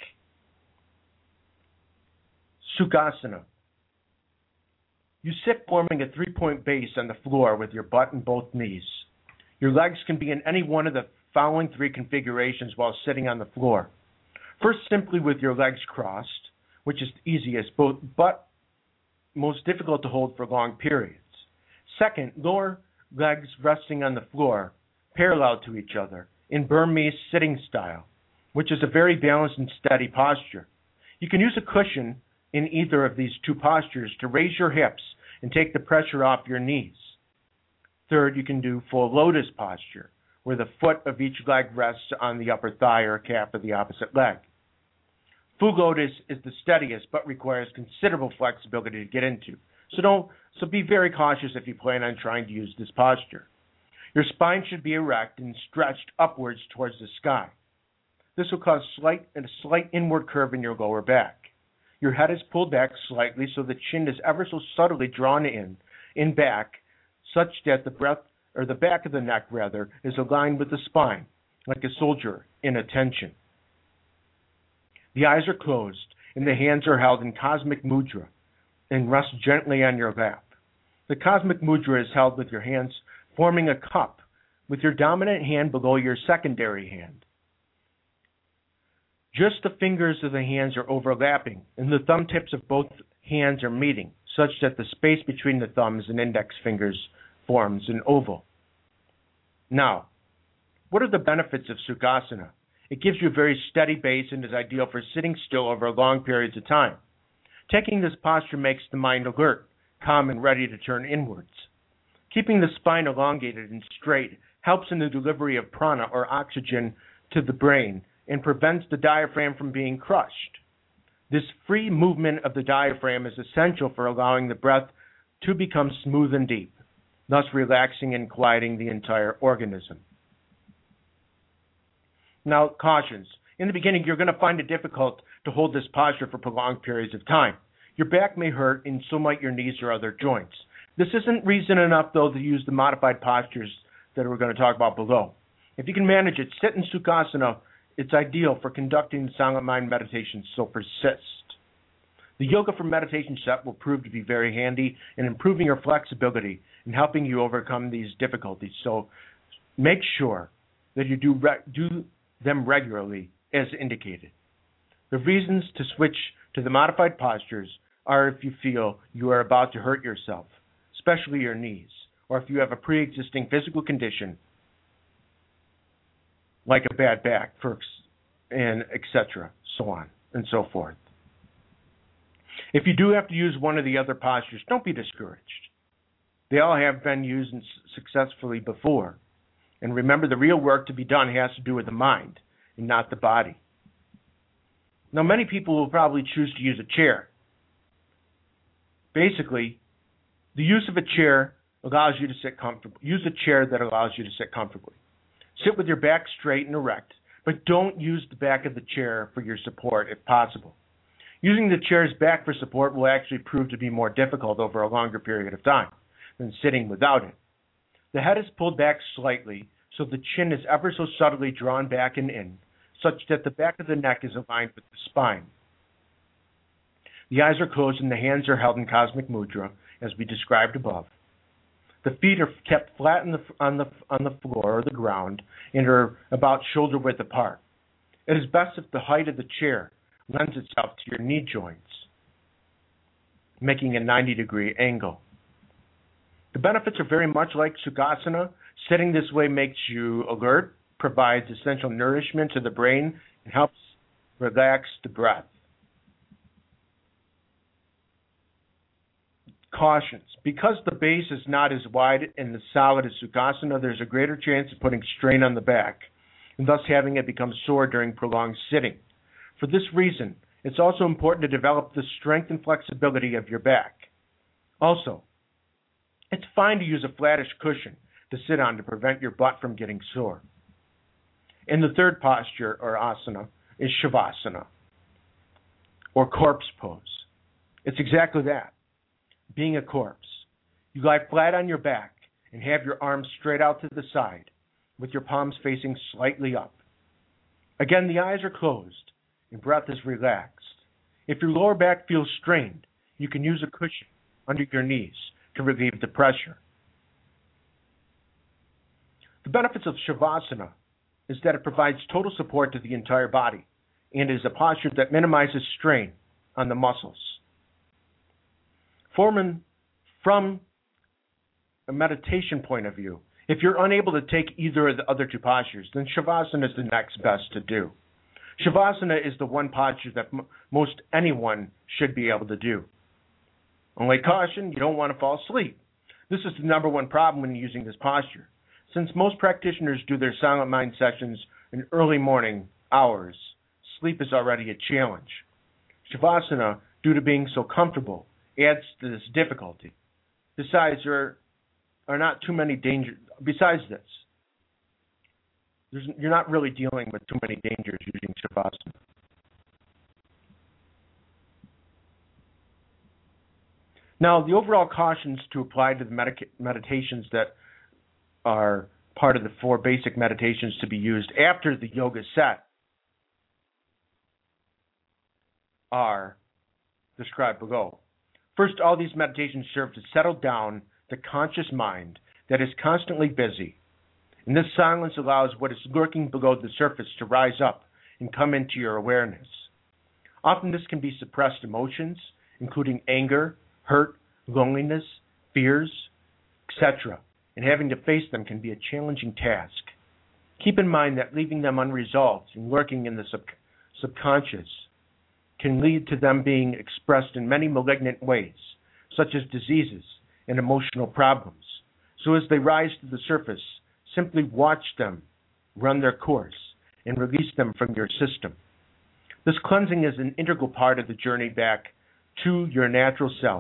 Sukhasana. You sit forming a three-point base on the floor with your butt and both knees. Your legs can be in any one of the following three configurations while sitting on the floor. First, simply with your legs crossed, which is easiest, both, but most difficult to hold for long periods. Second, lower legs resting on the floor, parallel to each other, in Burmese sitting style, which is a very balanced and steady posture. You can use a cushion in either of these two postures to raise your hips and take the pressure off your knees. Third, you can do full lotus posture, where the foot of each leg rests on the upper thigh or calf of the opposite leg. Full lotus is the steadiest, but requires considerable flexibility to get into. So don't. So be very cautious if you plan on trying to use this posture. Your spine should be erect and stretched upwards towards the sky. This will cause slight, a slight inward curve in your lower back. Your head is pulled back slightly so the chin is ever so subtly drawn in, in back, such that the breath, or the back of the neck rather, is aligned with the spine, like a soldier in attention. The eyes are closed and the hands are held in cosmic mudra and rest gently on your lap. The cosmic mudra is held with your hands forming a cup, with your dominant hand below your secondary hand. Just the fingers of the hands are overlapping, and the thumb tips of both hands are meeting, such that the space between the thumbs and index fingers forms an oval. Now, what are the benefits of Sukhasana? It gives you a very steady base and is ideal for sitting still over long periods of time. Taking this posture makes the mind alert, calm, and ready to turn inwards. Keeping the spine elongated and straight helps in the delivery of prana or oxygen to the brain and prevents the diaphragm from being crushed. This free movement of the diaphragm is essential for allowing the breath to become smooth and deep, thus relaxing and quieting the entire organism. Now, cautions. In the beginning, you're going to find it difficult to hold this posture for prolonged periods of time. Your back may hurt, and so might your knees or other joints. This isn't reason enough, though, to use the modified postures that we're going to talk about below. If you can manage it, sit in Sukhasana. It's ideal for conducting the silent mind meditation, so persist. The Yoga for Meditation set will prove to be very handy in improving your flexibility and helping you overcome these difficulties. So make sure that you do, re- do them regularly as indicated. The reasons to switch to the modified postures are if you feel you are about to hurt yourself, especially your knees, or if you have a pre-existing physical condition like a bad back, for, and et cetera, so on and so forth. If you do have to use one of the other postures, don't be discouraged. They all have been used successfully before. And remember, the real work to be done has to do with the mind and not the body. Now, many people will probably choose to use a chair. Basically, the use of a chair allows you to sit comfortably. Use a chair that allows you to sit comfortably. Sit with your back straight and erect, but don't use the back of the chair for your support if possible. Using the chair's back for support will actually prove to be more difficult over a longer period of time than sitting without it. The head is pulled back slightly, so the chin is ever so subtly drawn back and in, such that the back of the neck is aligned with the spine. The eyes are closed and the hands are held in cosmic mudra, as we described above. The feet are kept flat on the, on the, on the floor or the ground and are about shoulder width apart. It is best if the height of the chair lends itself to your knee joints, making a ninety degree angle. The benefits are very much like Sukhasana. Sitting this way makes you alert, provides essential nourishment to the brain, and helps relax the breath. Cautions. Because the base is not as wide and as solid as Sukhasana, there's a greater chance of putting strain on the back, and thus having it become sore during prolonged sitting. For this reason, it's also important to develop the strength and flexibility of your back. Also, it's fine to use a flattish cushion to sit on to prevent your butt from getting sore. And the third posture, or asana, is Shavasana, or corpse pose. It's exactly that, being a corpse. You lie flat on your back and have your arms straight out to the side, with your palms facing slightly up. Again, the eyes are closed and breath is relaxed. If your lower back feels strained, you can use a cushion under your knees to relieve the pressure. The benefits of Shavasana is that it provides total support to the entire body and is a posture that minimizes strain on the muscles. From, from a meditation point of view, if you're unable to take either of the other two postures, then Shavasana is the next best to do. Shavasana is the one posture that m- most anyone should be able to do. Only caution, you don't want to fall asleep. This is the number one problem when using this posture. Since most practitioners do their silent mind sessions in early morning hours, sleep is already a challenge. Shavasana, due to being so comfortable, adds to this difficulty. Besides, there are not too many dangers. Besides this, there's, you're not really dealing with too many dangers using Shavasana. Now, the overall cautions to apply to the medica- meditations that are part of the four basic meditations to be used after the yoga set are described below. First, all these meditations serve to settle down the conscious mind that is constantly busy. And this silence allows what is lurking below the surface to rise up and come into your awareness. Often this can be suppressed emotions, including anger, hurt, loneliness, fears, et cetera, and having to face them can be a challenging task. Keep in mind that leaving them unresolved and lurking in the sub- subconscious can lead to them being expressed in many malignant ways, such as diseases and emotional problems. So as they rise to the surface, simply watch them run their course and release them from your system. This cleansing is an integral part of the journey back to your natural self.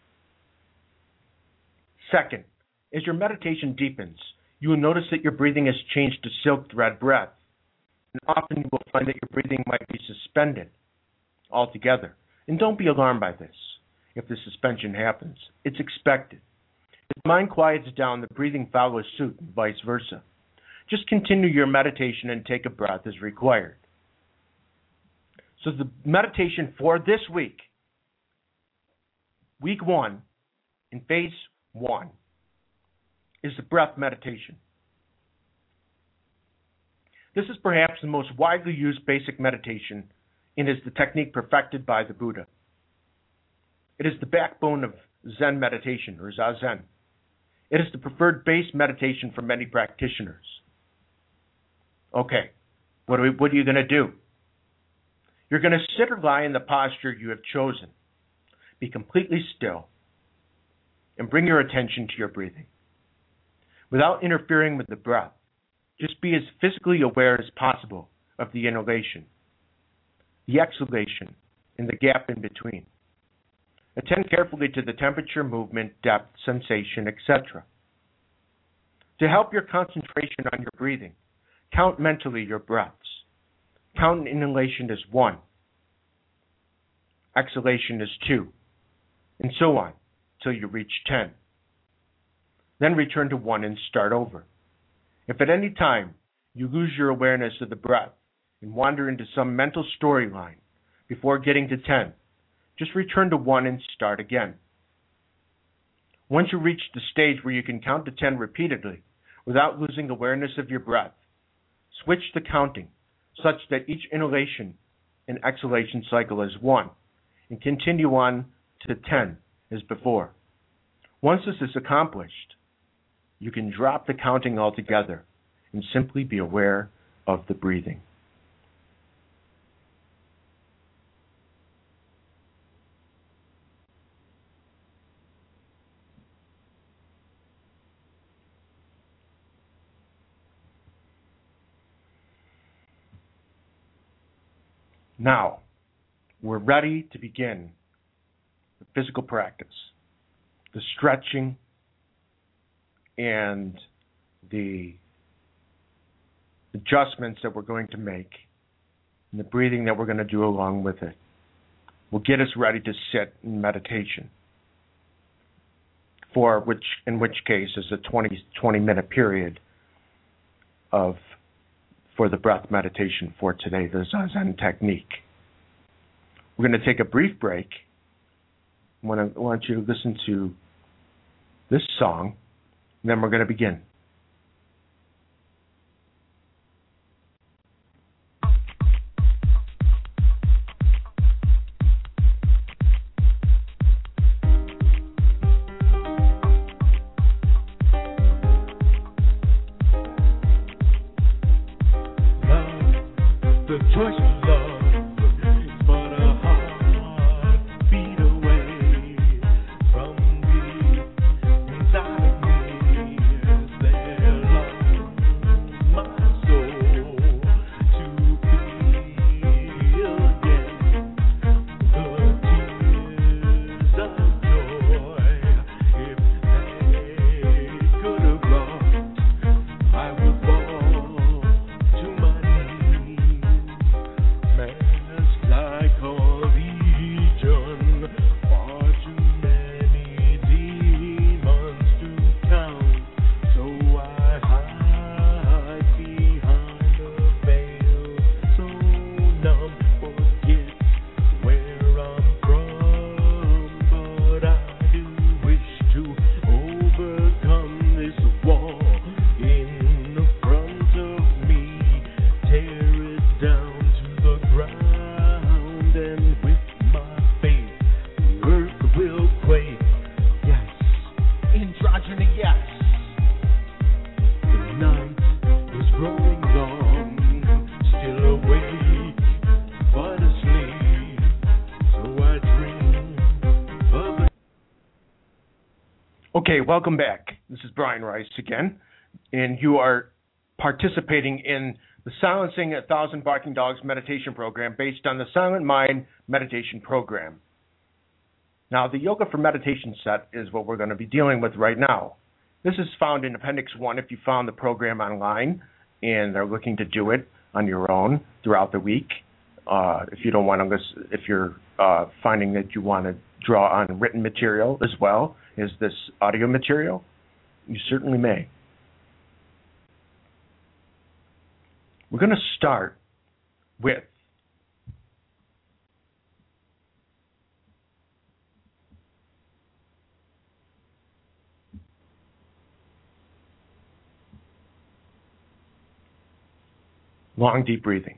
Second, as your meditation deepens, you will notice that your breathing has changed to silk thread breath. And often you will find that your breathing might be suspended altogether. And don't be alarmed by this if the suspension happens. It's expected. If the mind quiets down, the breathing follows suit and vice versa. Just continue your meditation and take a breath as required. So the meditation for this week, week one, in phase one, is the breath meditation. This is perhaps the most widely used basic meditation and is the technique perfected by the Buddha. It is the backbone of Zen meditation, or Zazen. It is the preferred base meditation for many practitioners. Okay, what are, we, what are you going to do? You're going to sit or lie in the posture you have chosen. Be completely still and bring your attention to your breathing. Without interfering with the breath, just be as physically aware as possible of the inhalation, the exhalation, and the gap in between. Attend carefully to the temperature, movement, depth, sensation, et cetera. To help your concentration on your breathing, count mentally your breaths. Count inhalation as one, exhalation as two, and so on till you reach ten. Then return to one and start over. If at any time you lose your awareness of the breath and wander into some mental storyline before getting to ten, just return to one and start again. Once you reach the stage where you can count to ten repeatedly without losing awareness of your breath, switch the counting such that each inhalation and exhalation cycle is one, and continue on to ten as before. Once this is accomplished, you can drop the counting altogether and simply be aware of the breathing. Now, we're ready to begin the physical practice, the stretching, and the adjustments that we're going to make, and the breathing that we're going to do along with it will get us ready to sit in meditation, for which, in which case, is a twenty, twenty minute period of for the breath meditation for today, the Zazen technique. We're going to take a brief break. I want, to, I want you to listen to this song, and then we're going to begin. The choice to love is but a heartbeat away from deep inside of me. Is there love, my soul, to feel again the tears of joy? If they could have brought, I would fall to my knees. Mask like a legion, far too many demons to count. So I hide behind a veil, so numb, forget where I'm from. But I do wish to overcome this wall in front of me, tear it down to the ground, and with my faith, the earth will quake. Yes, androgyny, yes. The night is growing long, still awake, but asleep. So I dream of a Okay, welcome back. This is Brian Rice again, and you are participating in the Silencing a Thousand Barking Dogs meditation program based on the Silent Mind meditation program. Now, the Yoga for Meditation set is what we're going to be dealing with right now. This is found in Appendix one if you found the program online and are looking to do it on your own throughout the week. Uh, if you don't want to, listen, if you're uh, finding that you want to draw on written material as well as this audio material, you certainly may. We're going to start with long, deep breathing.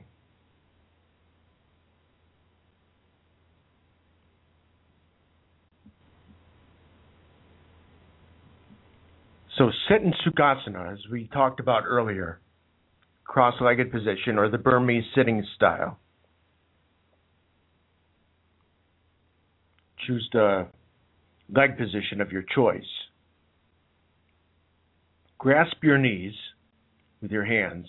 So sit in Sukhasana, as we talked about earlier, cross-legged position, or the Burmese sitting style. Choose the leg position of your choice. Grasp your knees with your hands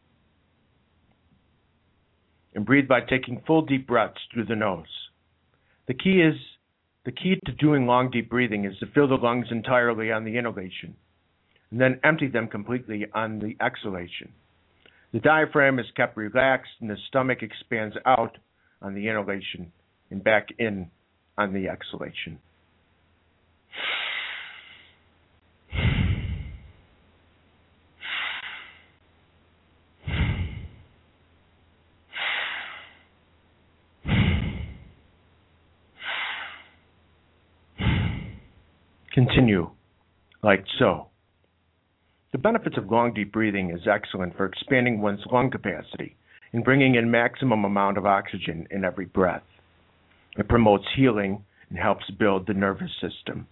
and breathe by taking full deep breaths through the nose. The key is the key to doing long deep breathing is to fill the lungs entirely on the inhalation and then empty them completely on the exhalation. The diaphragm is kept relaxed and the stomach expands out on the inhalation and back in on the exhalation. Continue like so. The benefits of long deep breathing is excellent for expanding one's lung capacity and bringing in maximum amount of oxygen in every breath. It promotes healing and helps build the nervous system.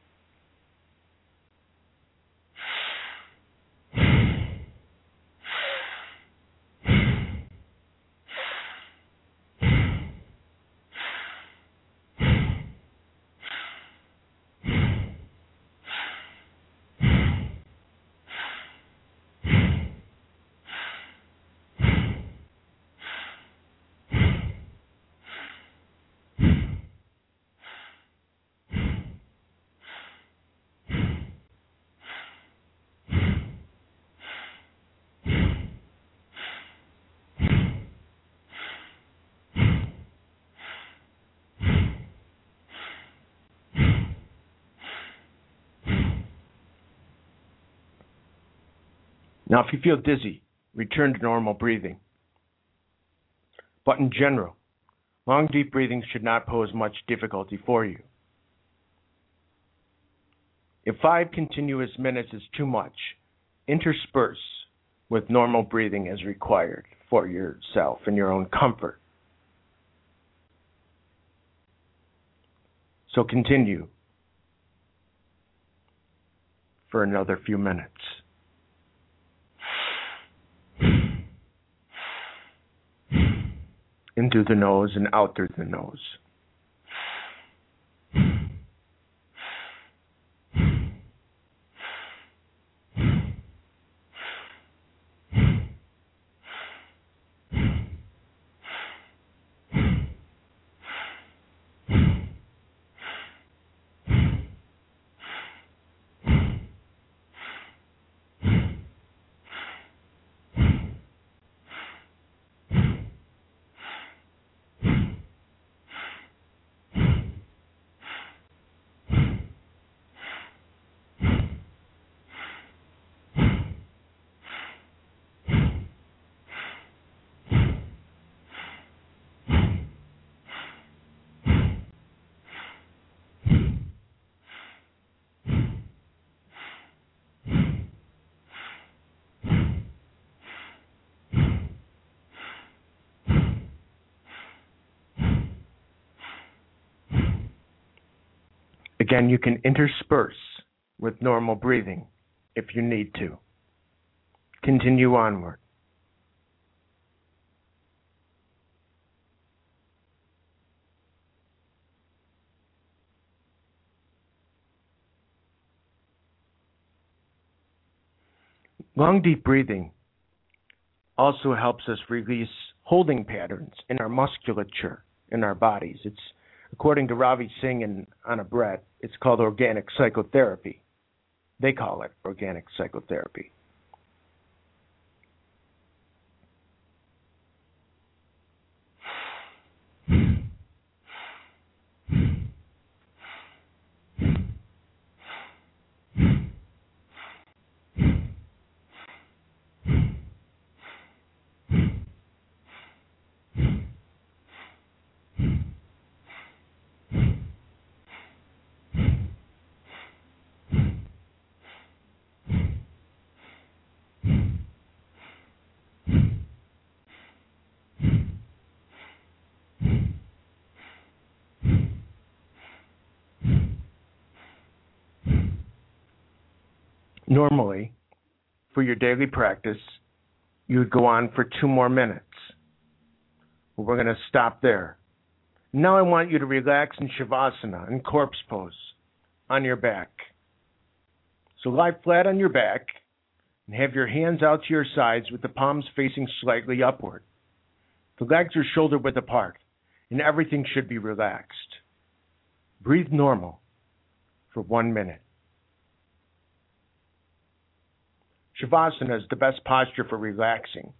Now, if you feel dizzy, return to normal breathing. But in general, long, deep breathing should not pose much difficulty for you. If five continuous minutes is too much, intersperse with normal breathing as required for yourself and your own comfort. So continue for another few minutes. In through the nose and out through the nose. Again, you can intersperse with normal breathing if you need to. Continue onward. Long, deep breathing also helps us release holding patterns in our musculature, in our bodies. It's, according to Ravi Singh in On a Breath, it's called organic psychotherapy. They call it organic psychotherapy. Normally, for your daily practice, you would go on for two more minutes. But we're going to stop there. Now I want you to relax in Shavasana, in corpse pose, on your back. So lie flat on your back and have your hands out to your sides with the palms facing slightly upward. The legs are shoulder width apart, and everything should be relaxed. Breathe normal for one minute. Shavasana is the best posture for relaxing,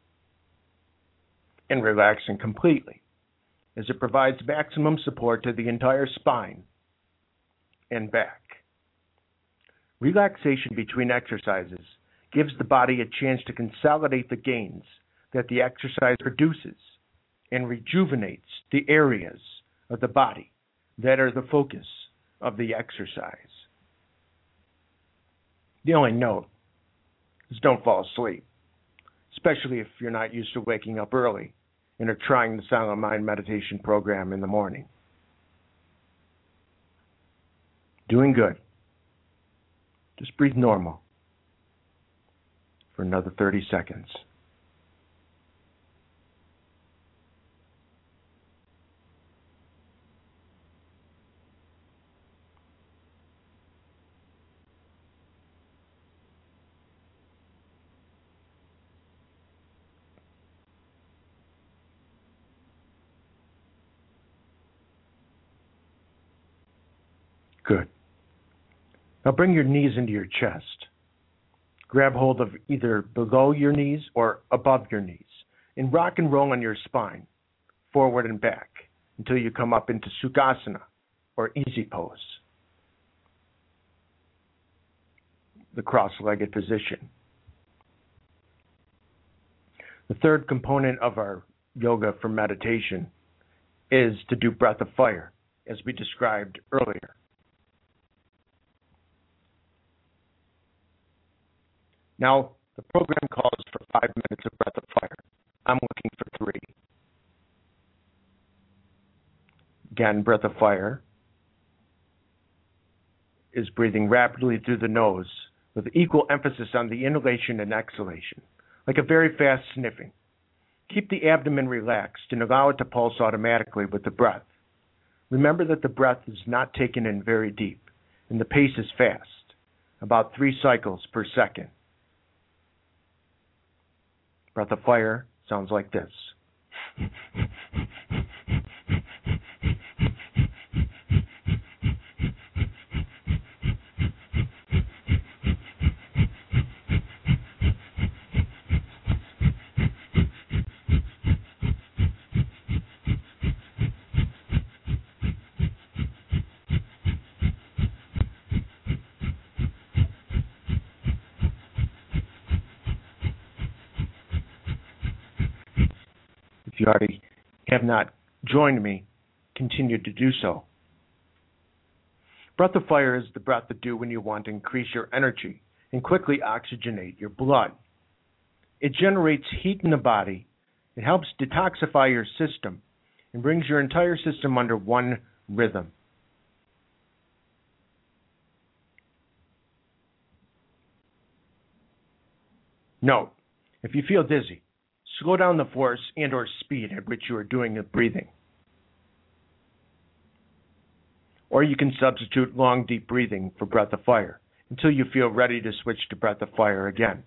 and relaxing completely, as it provides maximum support to the entire spine and back. Relaxation between exercises gives the body a chance to consolidate the gains that the exercise produces and rejuvenates the areas of the body that are the focus of the exercise. The only note is don't fall asleep, especially if you're not used to waking up early and are trying the Silent Mind meditation program in the morning. Doing good. Just breathe normal for another thirty seconds. Good. Now bring your knees into your chest. Grab hold of either below your knees or above your knees and rock and roll on your spine, forward and back, until you come up into Sukhasana or easy pose, the cross-legged position. The third component of our yoga for meditation is to do breath of fire, as we described earlier. Now, the program calls for five minutes of breath of fire. I'm looking for three. Again, breath of fire is breathing rapidly through the nose with equal emphasis on the inhalation and exhalation, like a very fast sniffing. Keep the abdomen relaxed and allow it to pulse automatically with the breath. Remember that the breath is not taken in very deep, and the pace is fast, about three cycles per second. Breath of fire sounds like this. If you already have not joined me, continue to do so. Breath of fire is the breath to do when you want to increase your energy and quickly oxygenate your blood. It generates heat in the body, it helps detoxify your system, and brings your entire system under one rhythm. Note, if you feel dizzy, slow down the force and or speed at which you are doing the breathing. Or you can substitute long, deep breathing for breath of fire until you feel ready to switch to breath of fire again.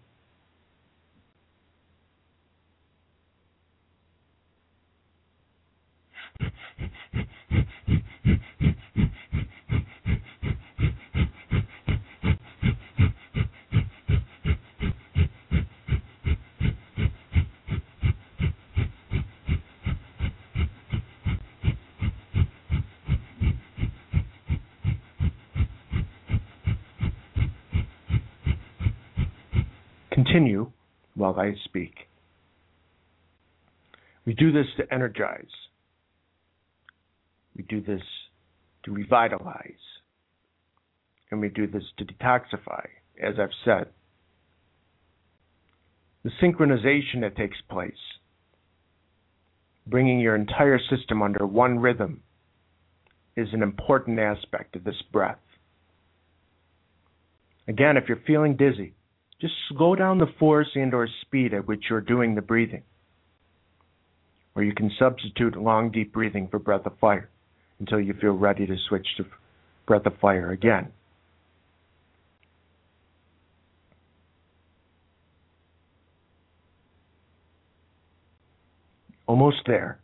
Continue while I speak. We do this to energize. We do this to revitalize. And we do this to detoxify, as I've said. The synchronization that takes place, bringing your entire system under one rhythm, is an important aspect of this breath. Again, if you're feeling dizzy, just slow down the force and or speed at which you're doing the breathing. Or you can substitute long, deep breathing for breath of fire until you feel ready to switch to breath of fire again. Almost there.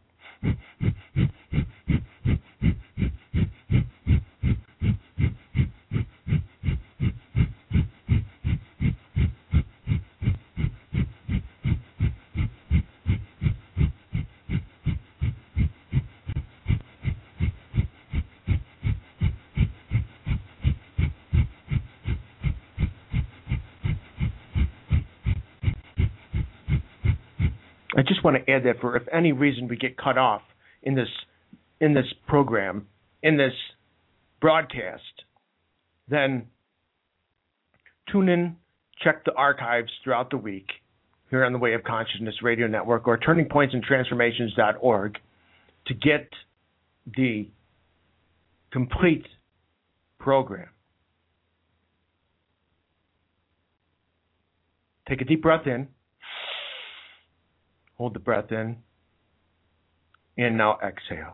I just want to add that for if any reason we get cut off in this in this program, in this broadcast, then tune in, check the archives throughout the week here on the Way of Consciousness Radio Network or turning points and transformations dot org to get the complete program. Take a deep breath in. Hold the breath in, and now exhale.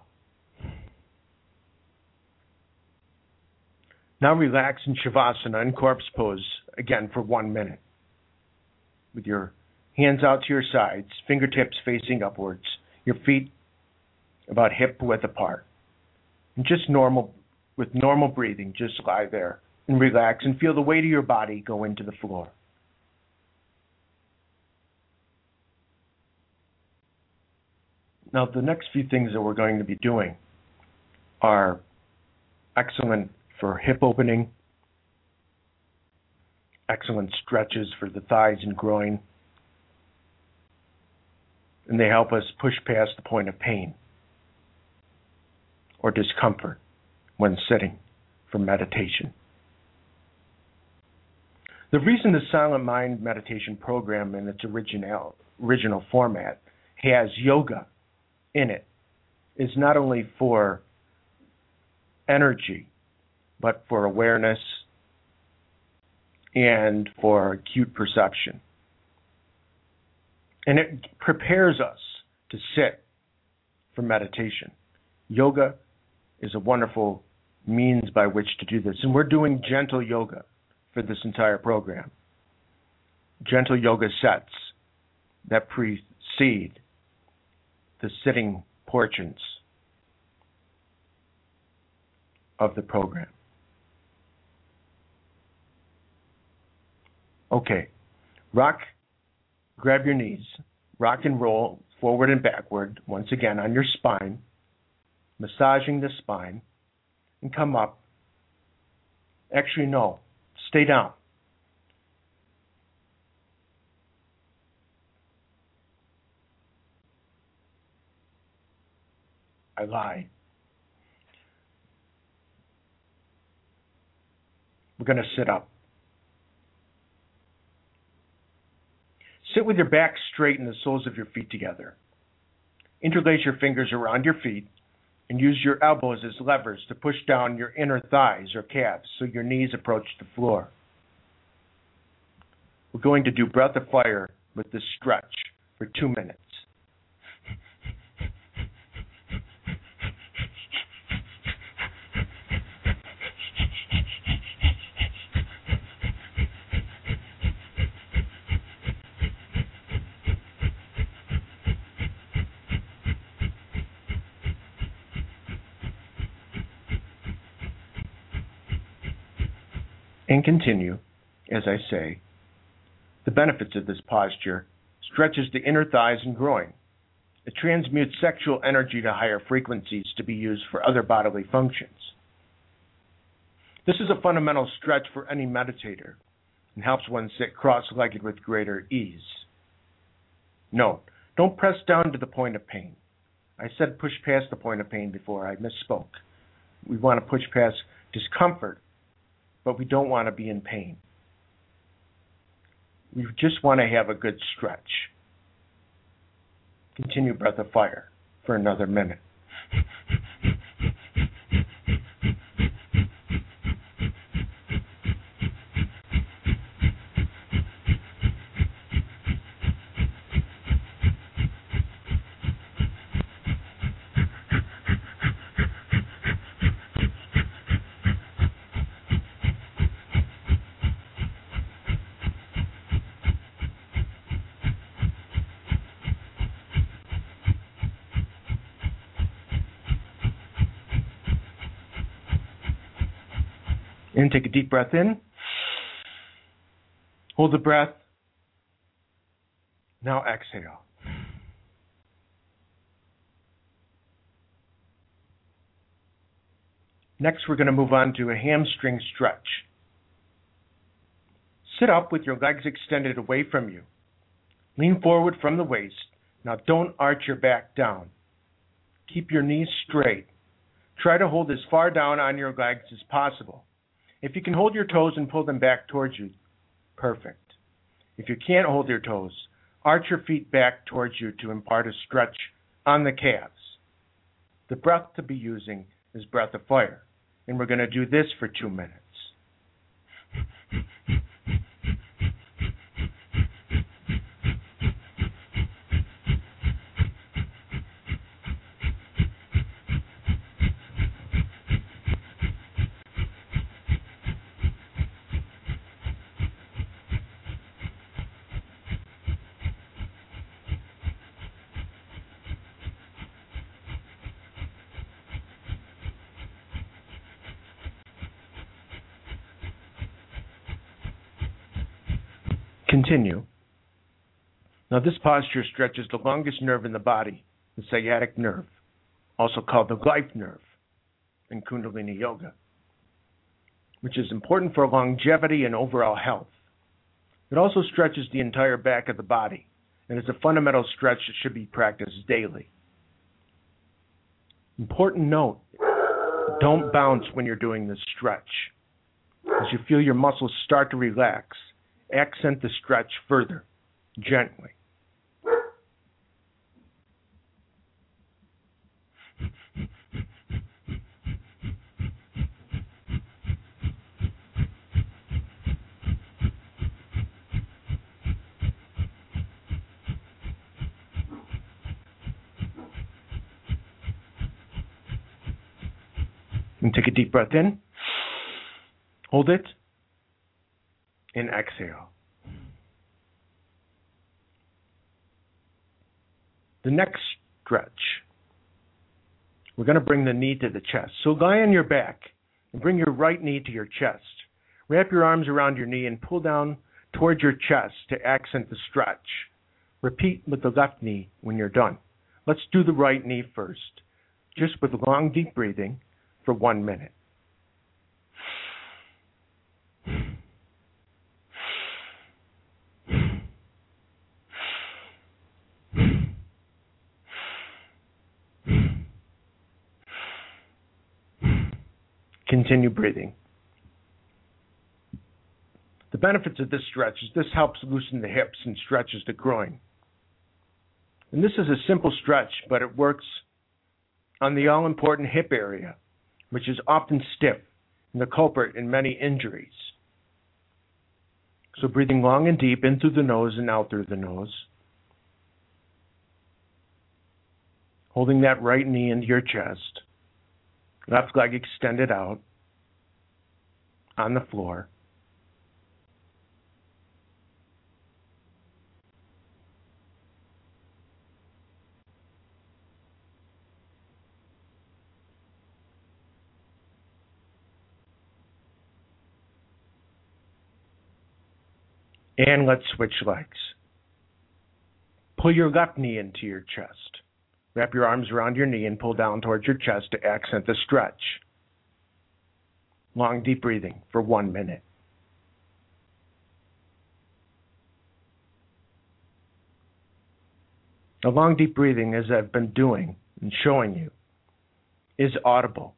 Now relax in Shavasana and corpse pose again for one minute. With your hands out to your sides, fingertips facing upwards, your feet about hip width apart. And just normal, with normal breathing, just lie there and relax and feel the weight of your body go into the floor. Now, the next few things that we're going to be doing are excellent for hip opening, excellent stretches for the thighs and groin, and they help us push past the point of pain or discomfort when sitting for meditation. The reason the Silent Mind Meditation Program in its original, original format has yoga in it is not only for energy, but for awareness and for acute perception. And it prepares us to sit for meditation. Yoga is a wonderful means by which to do this. And we're doing gentle yoga for this entire program. Gentle yoga sets that precede the sitting portions of the program. Okay, rock, grab your knees, rock and roll forward and backward, once again on your spine, massaging the spine, and come up. Actually, no, stay down. I lie. We're going to sit up. Sit with your back straight and the soles of your feet together. Interlace your fingers around your feet and use your elbows as levers to push down your inner thighs or calves so your knees approach the floor. We're going to do breath of fire with this stretch for two minutes. And continue, as I say. The benefits of this posture stretches the inner thighs and groin. It transmutes sexual energy to higher frequencies to be used for other bodily functions. This is a fundamental stretch for any meditator and helps one sit cross-legged with greater ease. Note, don't press down to the point of pain. I said push past the point of pain before. I misspoke. We want to push past discomfort, but we don't want to be in pain. We just want to have a good stretch. Continue breath of fire for another minute. And take a deep breath in. Hold the breath. Now exhale. Next, we're going to move on to a hamstring stretch. Sit up with your legs extended away from you. Lean forward from the waist. Now don't arch your back down. Keep your knees straight. Try to hold as far down on your legs as possible. If you can hold your toes and pull them back towards you, perfect. If you can't hold your toes, arch your feet back towards you to impart a stretch on the calves. The breath to be using is breath of fire, and we're going to do this for two minutes. Continue. Now this posture stretches the longest nerve in the body, the sciatic nerve, also called the life nerve in Kundalini Yoga, which is important for longevity and overall health. It also stretches the entire back of the body, and is a fundamental stretch that should be practiced daily. Important note, don't bounce when you're doing this stretch. As you feel your muscles start to relax, accent the stretch further, gently. And take a deep breath in. Hold it. And exhale. The next stretch, we're going to bring the knee to the chest. So lie on your back and bring your right knee to your chest. Wrap your arms around your knee and pull down towards your chest to accent the stretch. Repeat with the left knee when you're done. Let's do the right knee first, just with long, deep breathing for one minute. Continue breathing. The benefits of this stretch is this helps loosen the hips and stretches the groin. And this is a simple stretch, but it works on the all-important hip area, which is often stiff and the culprit in many injuries. So breathing long and deep in through the nose and out through the nose. Holding that right knee into your chest. Left leg extended out on the floor. And let's switch legs. Pull your left knee into your chest. Wrap your arms around your knee and pull down towards your chest to accent the stretch. Long, deep breathing for one minute. The long, deep breathing, as I've been doing and showing you, is audible.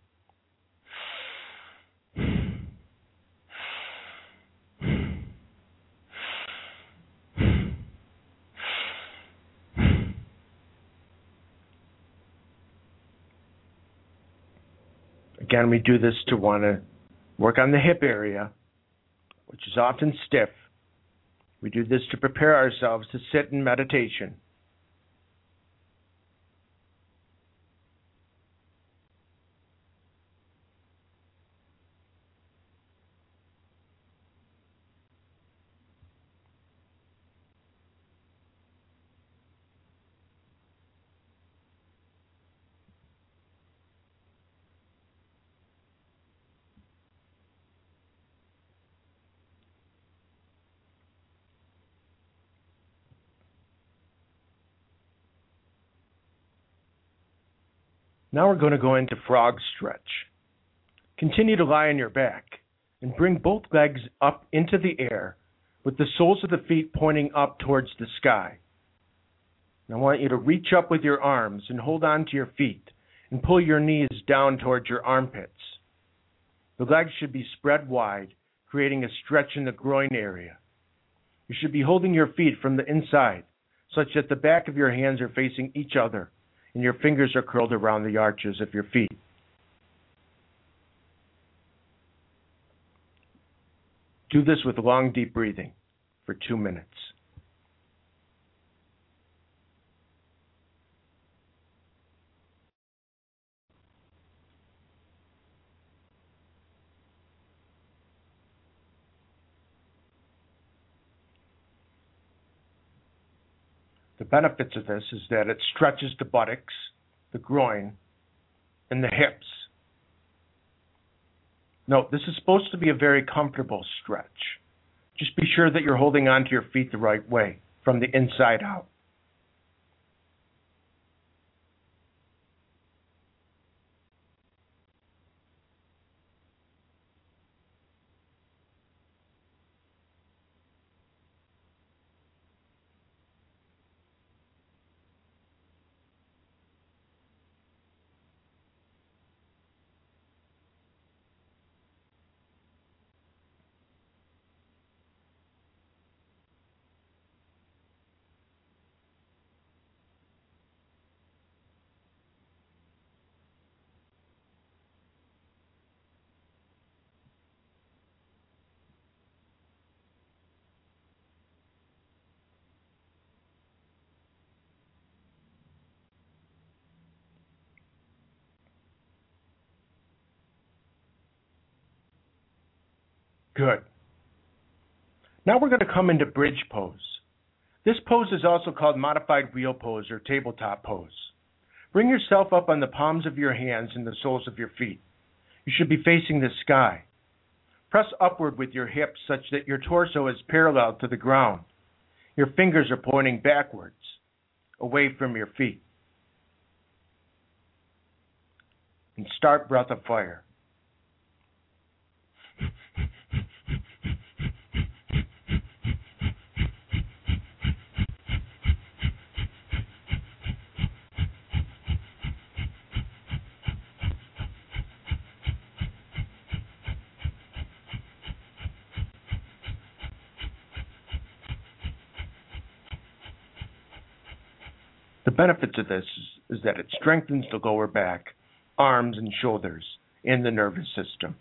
Again, we do this to want to work on the hip area, which is often stiff. We do this to prepare ourselves to sit in meditation. Now we're going to go into frog stretch. Continue to lie on your back and bring both legs up into the air with the soles of the feet pointing up towards the sky. And I want you to reach up with your arms and hold on to your feet and pull your knees down towards your armpits. The legs should be spread wide, creating a stretch in the groin area. You should be holding your feet from the inside, such that the back of your hands are facing each other and your fingers are curled around the arches of your feet. Do this with long, deep breathing for two minutes. The benefits of this is that it stretches the buttocks, the groin, and the hips. Note, this is supposed to be a very comfortable stretch. Just be sure that you're holding onto your feet the right way, from the inside out. Good. Now we're going to come into bridge pose. This pose is also called modified wheel pose or tabletop pose. Bring yourself up on the palms of your hands and the soles of your feet. You should be facing the sky. Press upward with your hips such that your torso is parallel to the ground. Your fingers are pointing backwards, away from your feet. And start breath of fire. The benefits of this is, is that it strengthens the lower back, arms and shoulders, and the nervous system.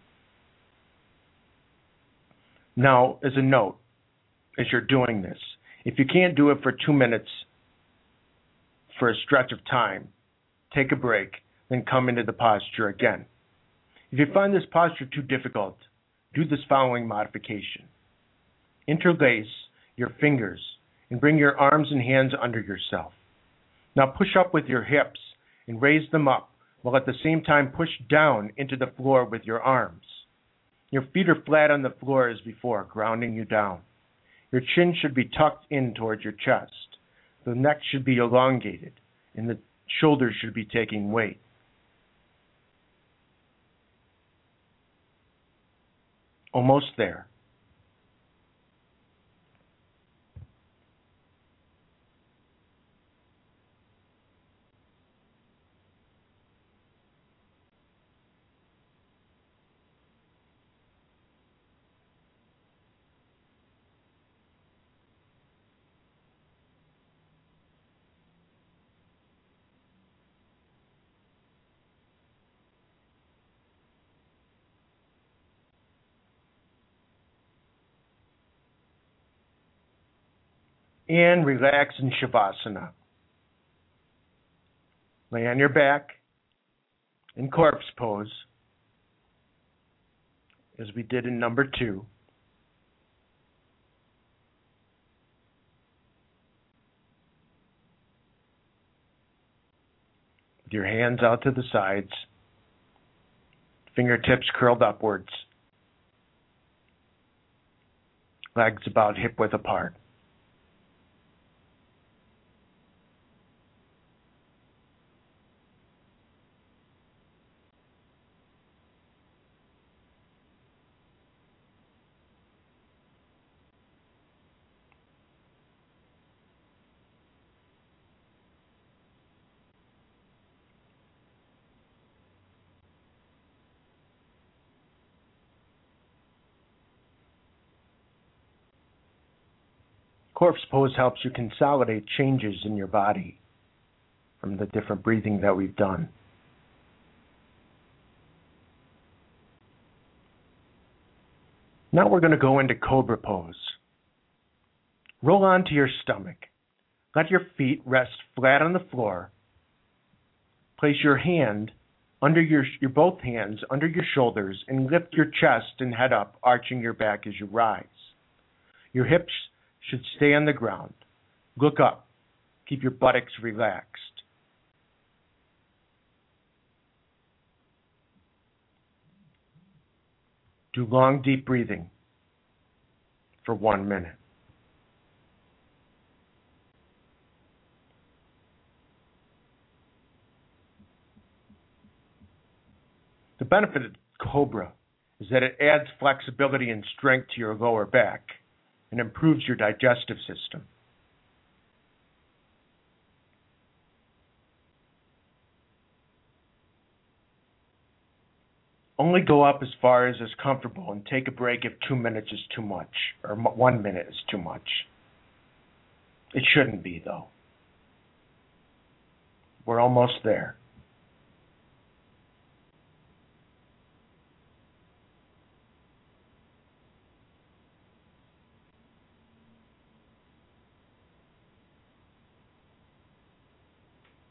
Now, as a note, as you're doing this, if you can't do it for two minutes for a stretch of time, take a break, then come into the posture again. If you find this posture too difficult, do this following modification. Interlace your fingers and bring your arms and hands under yourself. Now push up with your hips and raise them up, while at the same time push down into the floor with your arms. Your feet are flat on the floor as before, grounding you down. Your chin should be tucked in towards your chest. The neck should be elongated, and the shoulders should be taking weight. Almost there. And relax in Shavasana. Lay on your back in corpse pose, as we did in number two. With your hands out to the sides, fingertips curled upwards, legs about hip width apart. Corpse pose helps you consolidate changes in your body from the different breathing that we've done. Now we're going to go into cobra pose. Roll onto your stomach. Let your feet rest flat on the floor. Place your hand under your, your both hands under your shoulders and lift your chest and head up, arching your back as you rise. Your hips should stay on the ground. Look up. Keep your buttocks relaxed. Do long, deep breathing for one minute. The benefit of Cobra is that it adds flexibility and strength to your lower back and improves your digestive system. Only go up as far as is comfortable and take a break if two minutes is too much, or one minute is too much. It shouldn't be, though. We're almost there.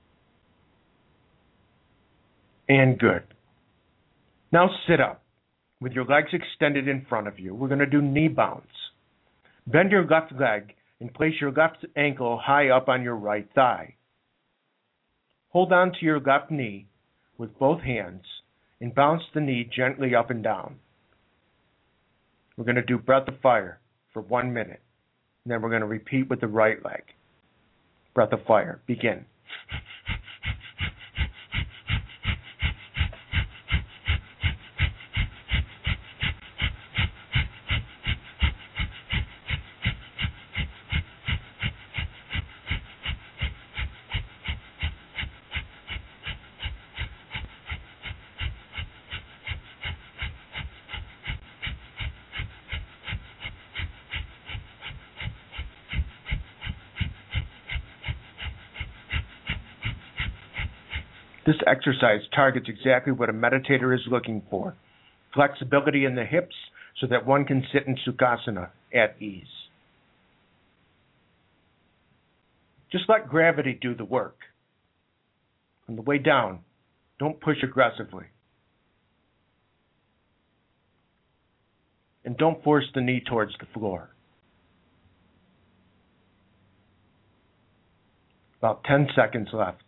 And good. Now sit up. with your legs extended in front of you. We're going to do knee bounce. Bend your left leg and place your left ankle high up on your right thigh. Hold on to your left knee with both hands and bounce the knee gently up and down. We're going to do breath of fire for one minute. And then we're going to repeat with the right leg. Breath of fire. Begin. This exercise targets exactly what a meditator is looking for: flexibility in the hips so that one can sit in Sukhasana at ease. Just let gravity do the work. On the way down, don't push aggressively. And don't force the knee towards the floor. About ten seconds left.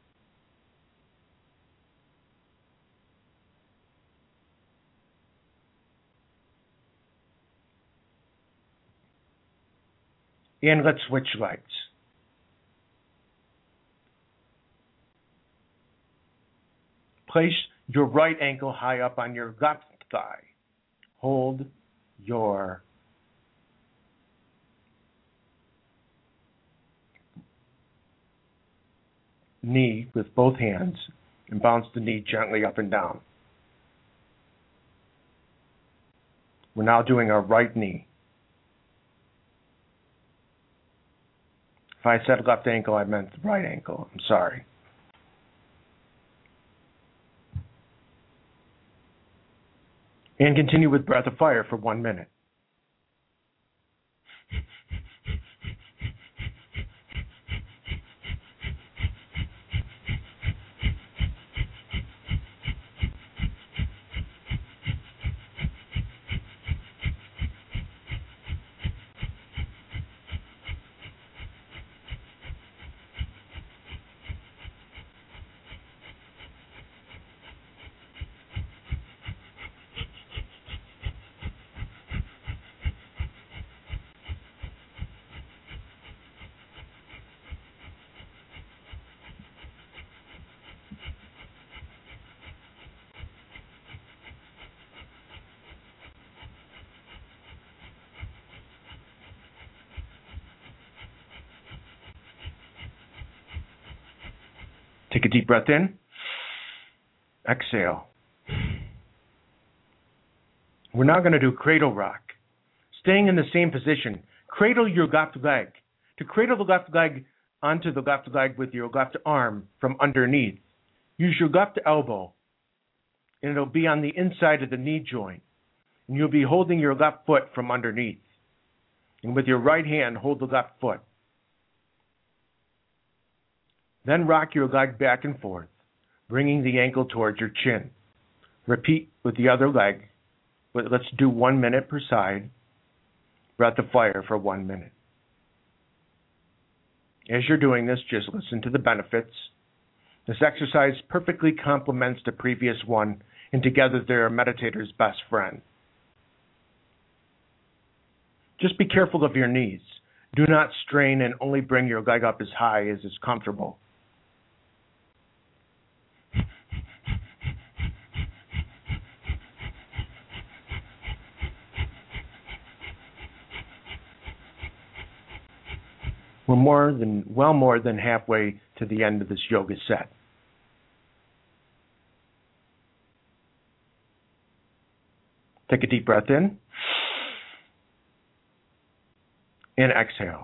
And let's switch legs. Place your right ankle high up on your left thigh. Hold your knee with both hands and bounce the knee gently up and down. We're now doing our right knee. If I said left ankle, I meant the right ankle. I'm sorry. And continue with breath of fire for one minute. Take a deep breath in. Exhale. We're now going to do cradle rock. Staying in the same position, cradle your left leg. To cradle the left leg onto the left leg with your left arm from underneath, use your left elbow, and it'll be on the inside of the knee joint. And you'll be holding your left foot from underneath. And with your right hand, hold the left foot. Then rock your leg back and forth, bringing the ankle towards your chin. Repeat with the other leg, but let's do one minute per side. Breath of fire for one minute. As you're doing this, just listen to the benefits. This exercise perfectly complements the previous one, and together they're a meditator's best friend. Just be careful of your knees. Do not strain and only bring your leg up as high as is comfortable. We're more than, well more than halfway to the end of this yoga set. Take a deep breath in and exhale.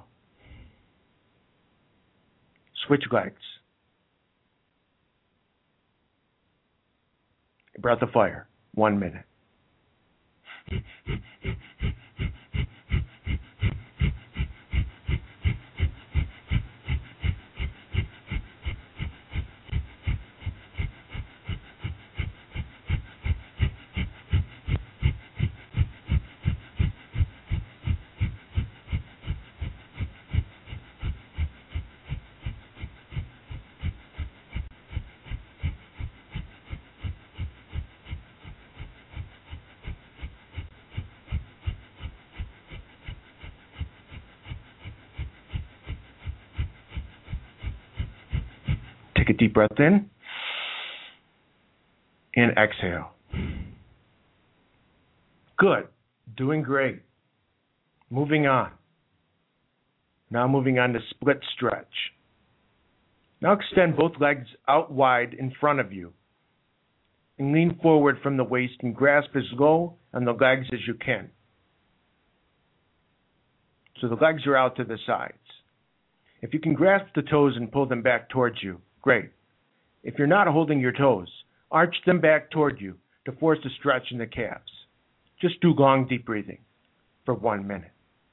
Switch legs. Breath of fire, one minute. deep breath in and exhale. Good. Doing great. Moving on. Now moving on to split stretch. Now extend both legs out wide in front of you and lean forward from the waist and grasp as low on the legs as you can. So the legs are out to the sides. If you can grasp the toes and pull them back towards you, great. If you're not holding your toes, arch them back toward you to force a stretch in the calves. Just do long, deep breathing for one minute.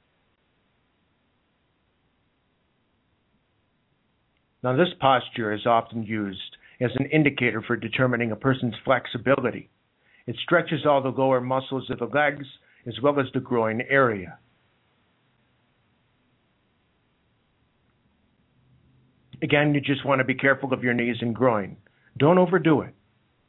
Now, this posture is often used as an indicator for determining a person's flexibility. It stretches all the lower muscles of the legs as well as the groin area. Again, you just want to be careful of your knees and groin. Don't overdo it.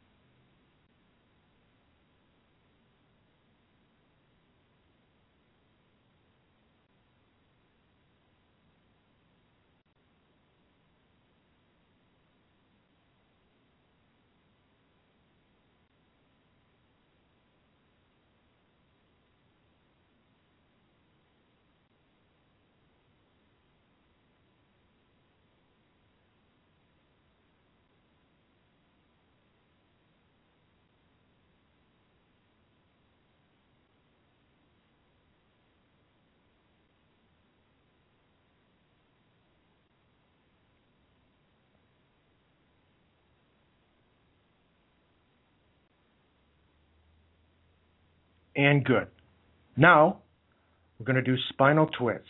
And good. Now, we're going to do spinal twist.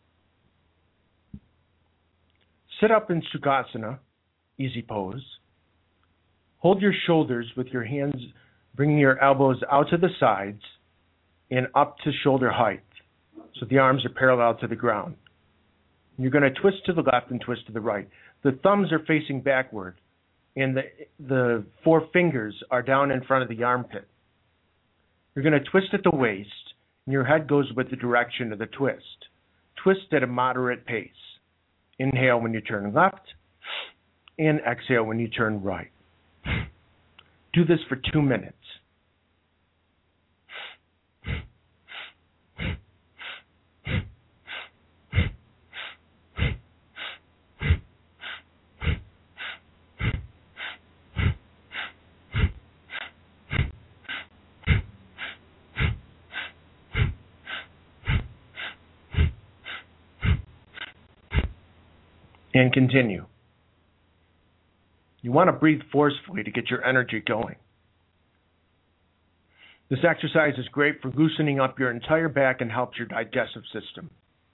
Sit up in Sukhasana, easy pose. Hold your shoulders with your hands, bringing your elbows out to the sides and up to shoulder height, so the arms are parallel to the ground. You're going to twist to the left and twist to the right. The thumbs are facing backward, and the, the four fingers are down in front of the armpit. You're going to twist at the waist, and your head goes with the direction of the twist. Twist at a moderate pace. Inhale when you turn left, and exhale when you turn right. Do this for two minutes. And continue. You want to breathe forcefully to get your energy going. This exercise is great for loosening up your entire back and helps your digestive system.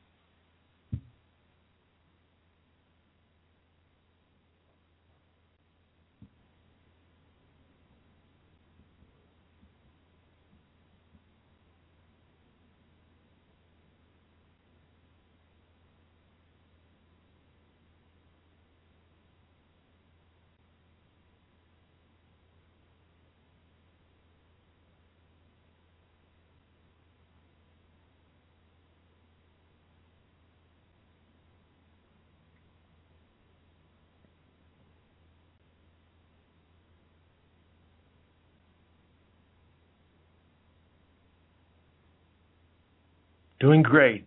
Doing great.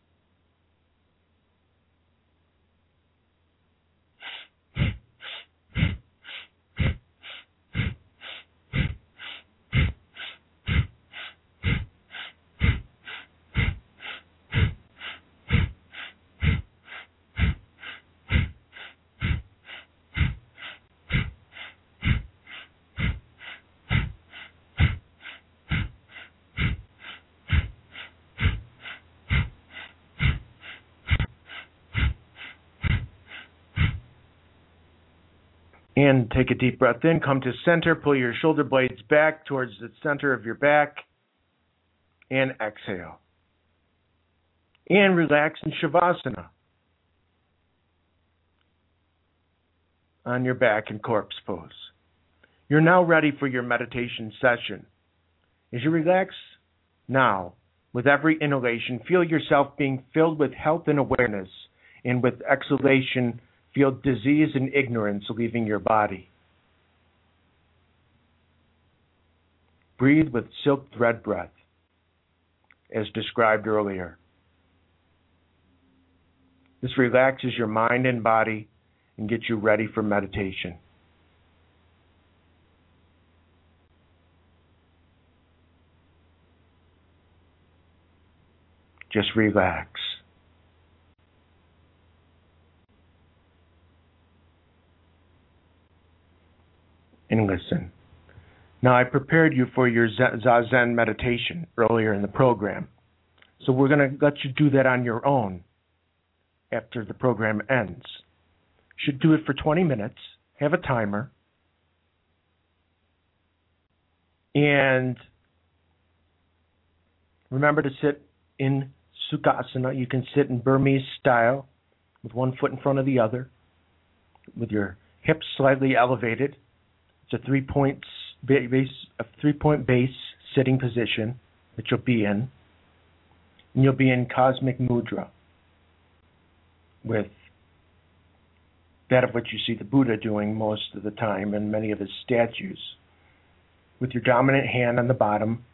And take a deep breath in, come to center, pull your shoulder blades back towards the center of your back, and exhale. And relax in Shavasana on your back in corpse pose. You're now ready for your meditation session. As you relax now, with every inhalation, feel yourself being filled with health and awareness, and with exhalation, Feel disease and ignorance leaving your body. Breathe with silk thread breath, as described earlier. This relaxes your mind and body and gets you ready for meditation. Just relax. And listen. Now, I prepared you for your Zazen meditation earlier in the program. So we're going to let you do that on your own after the program ends. You should do it for twenty minutes. Have a timer. And remember to sit in Sukhasana. You can sit in Burmese style with one foot in front of the other, with your hips slightly elevated. It's a three-point base, a three-point base sitting position that you'll be in. And you'll be in cosmic mudra with that of what you see the Buddha doing most of the time and many of his statues. With your dominant hand on the bottom,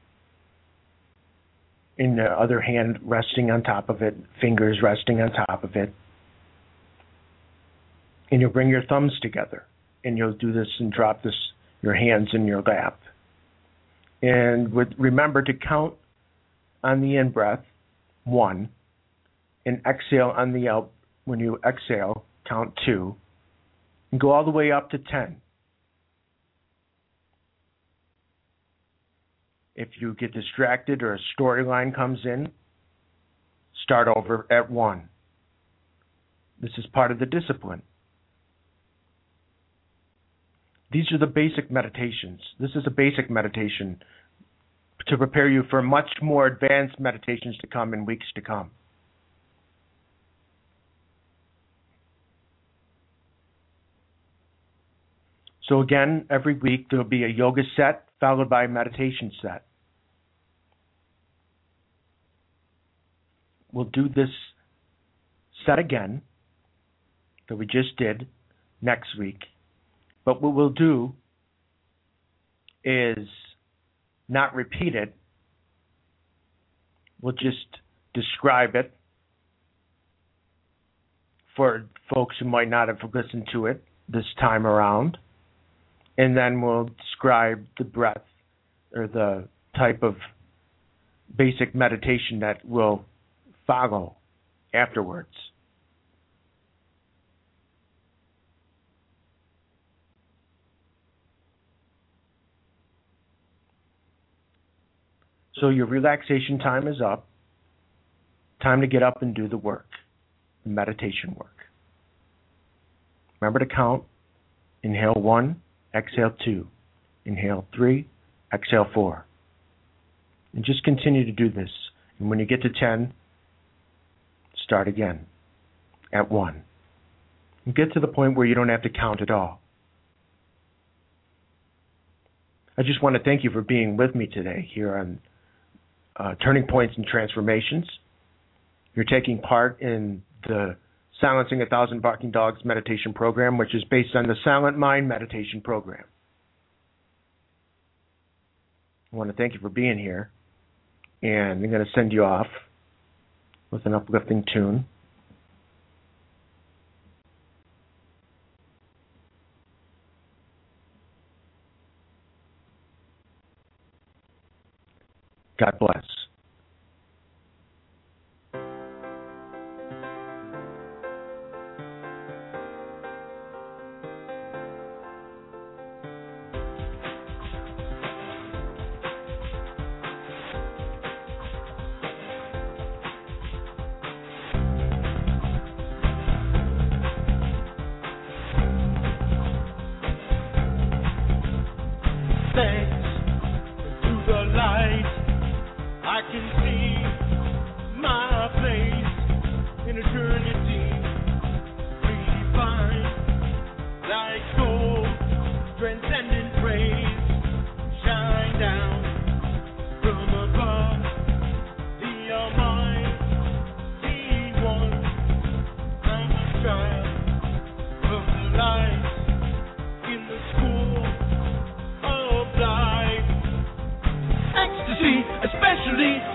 and the other hand resting on top of it, fingers resting on top of it. And you'll bring your thumbs together, and you'll do this and drop this, your hands in your lap. And with, remember to count on the in-breath, one, and exhale on the out. When you exhale, count two, and go all the way up to ten. If you get distracted or a storyline comes in, start over at one. This is part of the discipline. These are the basic meditations. This is a basic meditation to prepare you for much more advanced meditations to come in weeks to come. So again, every week there will be a yoga set followed by a meditation set. We'll do this set again that we just did next week. But what we'll do is not repeat it. We'll just describe it for folks who might not have listened to it this time around. And then we'll describe the breath or the type of basic meditation that will follow afterwards. So your relaxation time is up. Time to get up and do the work, the meditation work. Remember to count. Inhale one, exhale two. Inhale three, exhale four. And just continue to do this. And when you get to ten, start again at one. And get to the point where you don't have to count at all. I just want to thank you for being with me today here on uh, Turning Points and Transformations. You're taking part in the Silencing a Thousand Barking Dogs meditation program, which is based on the Silent Mind meditation program. I want to thank you for being here. And I'm going to send you off with an uplifting tune. God bless.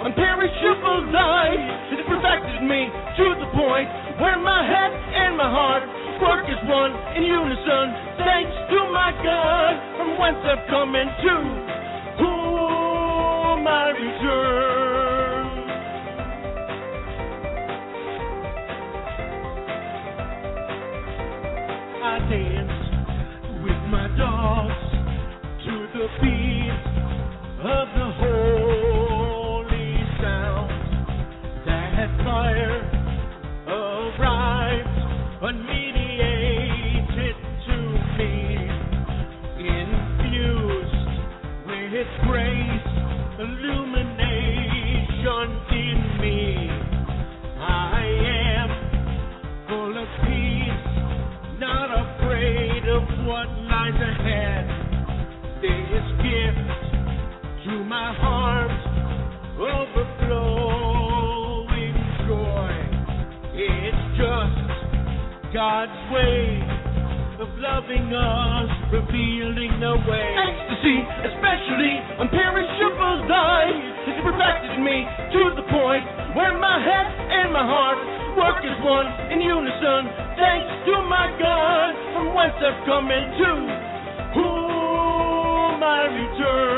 unperishable life. It perfected me to the point where my head and my heart work as one in unison. Thanks to my God, from whence I've come and to whom I return. I dance with my dogs to the beat of the holy sound. That fire arrives unmediated to me, infused with grace, illumination in me. I am full of peace, not afraid of what lies ahead. This gift to my heart, overflowing joy. It's just God's way of loving us, revealing the way. Ecstasy, especially unperishable life, has perfected me to the point where my head and my heart work as one in unison. Thanks to my God, from whence I've come and to whom I return.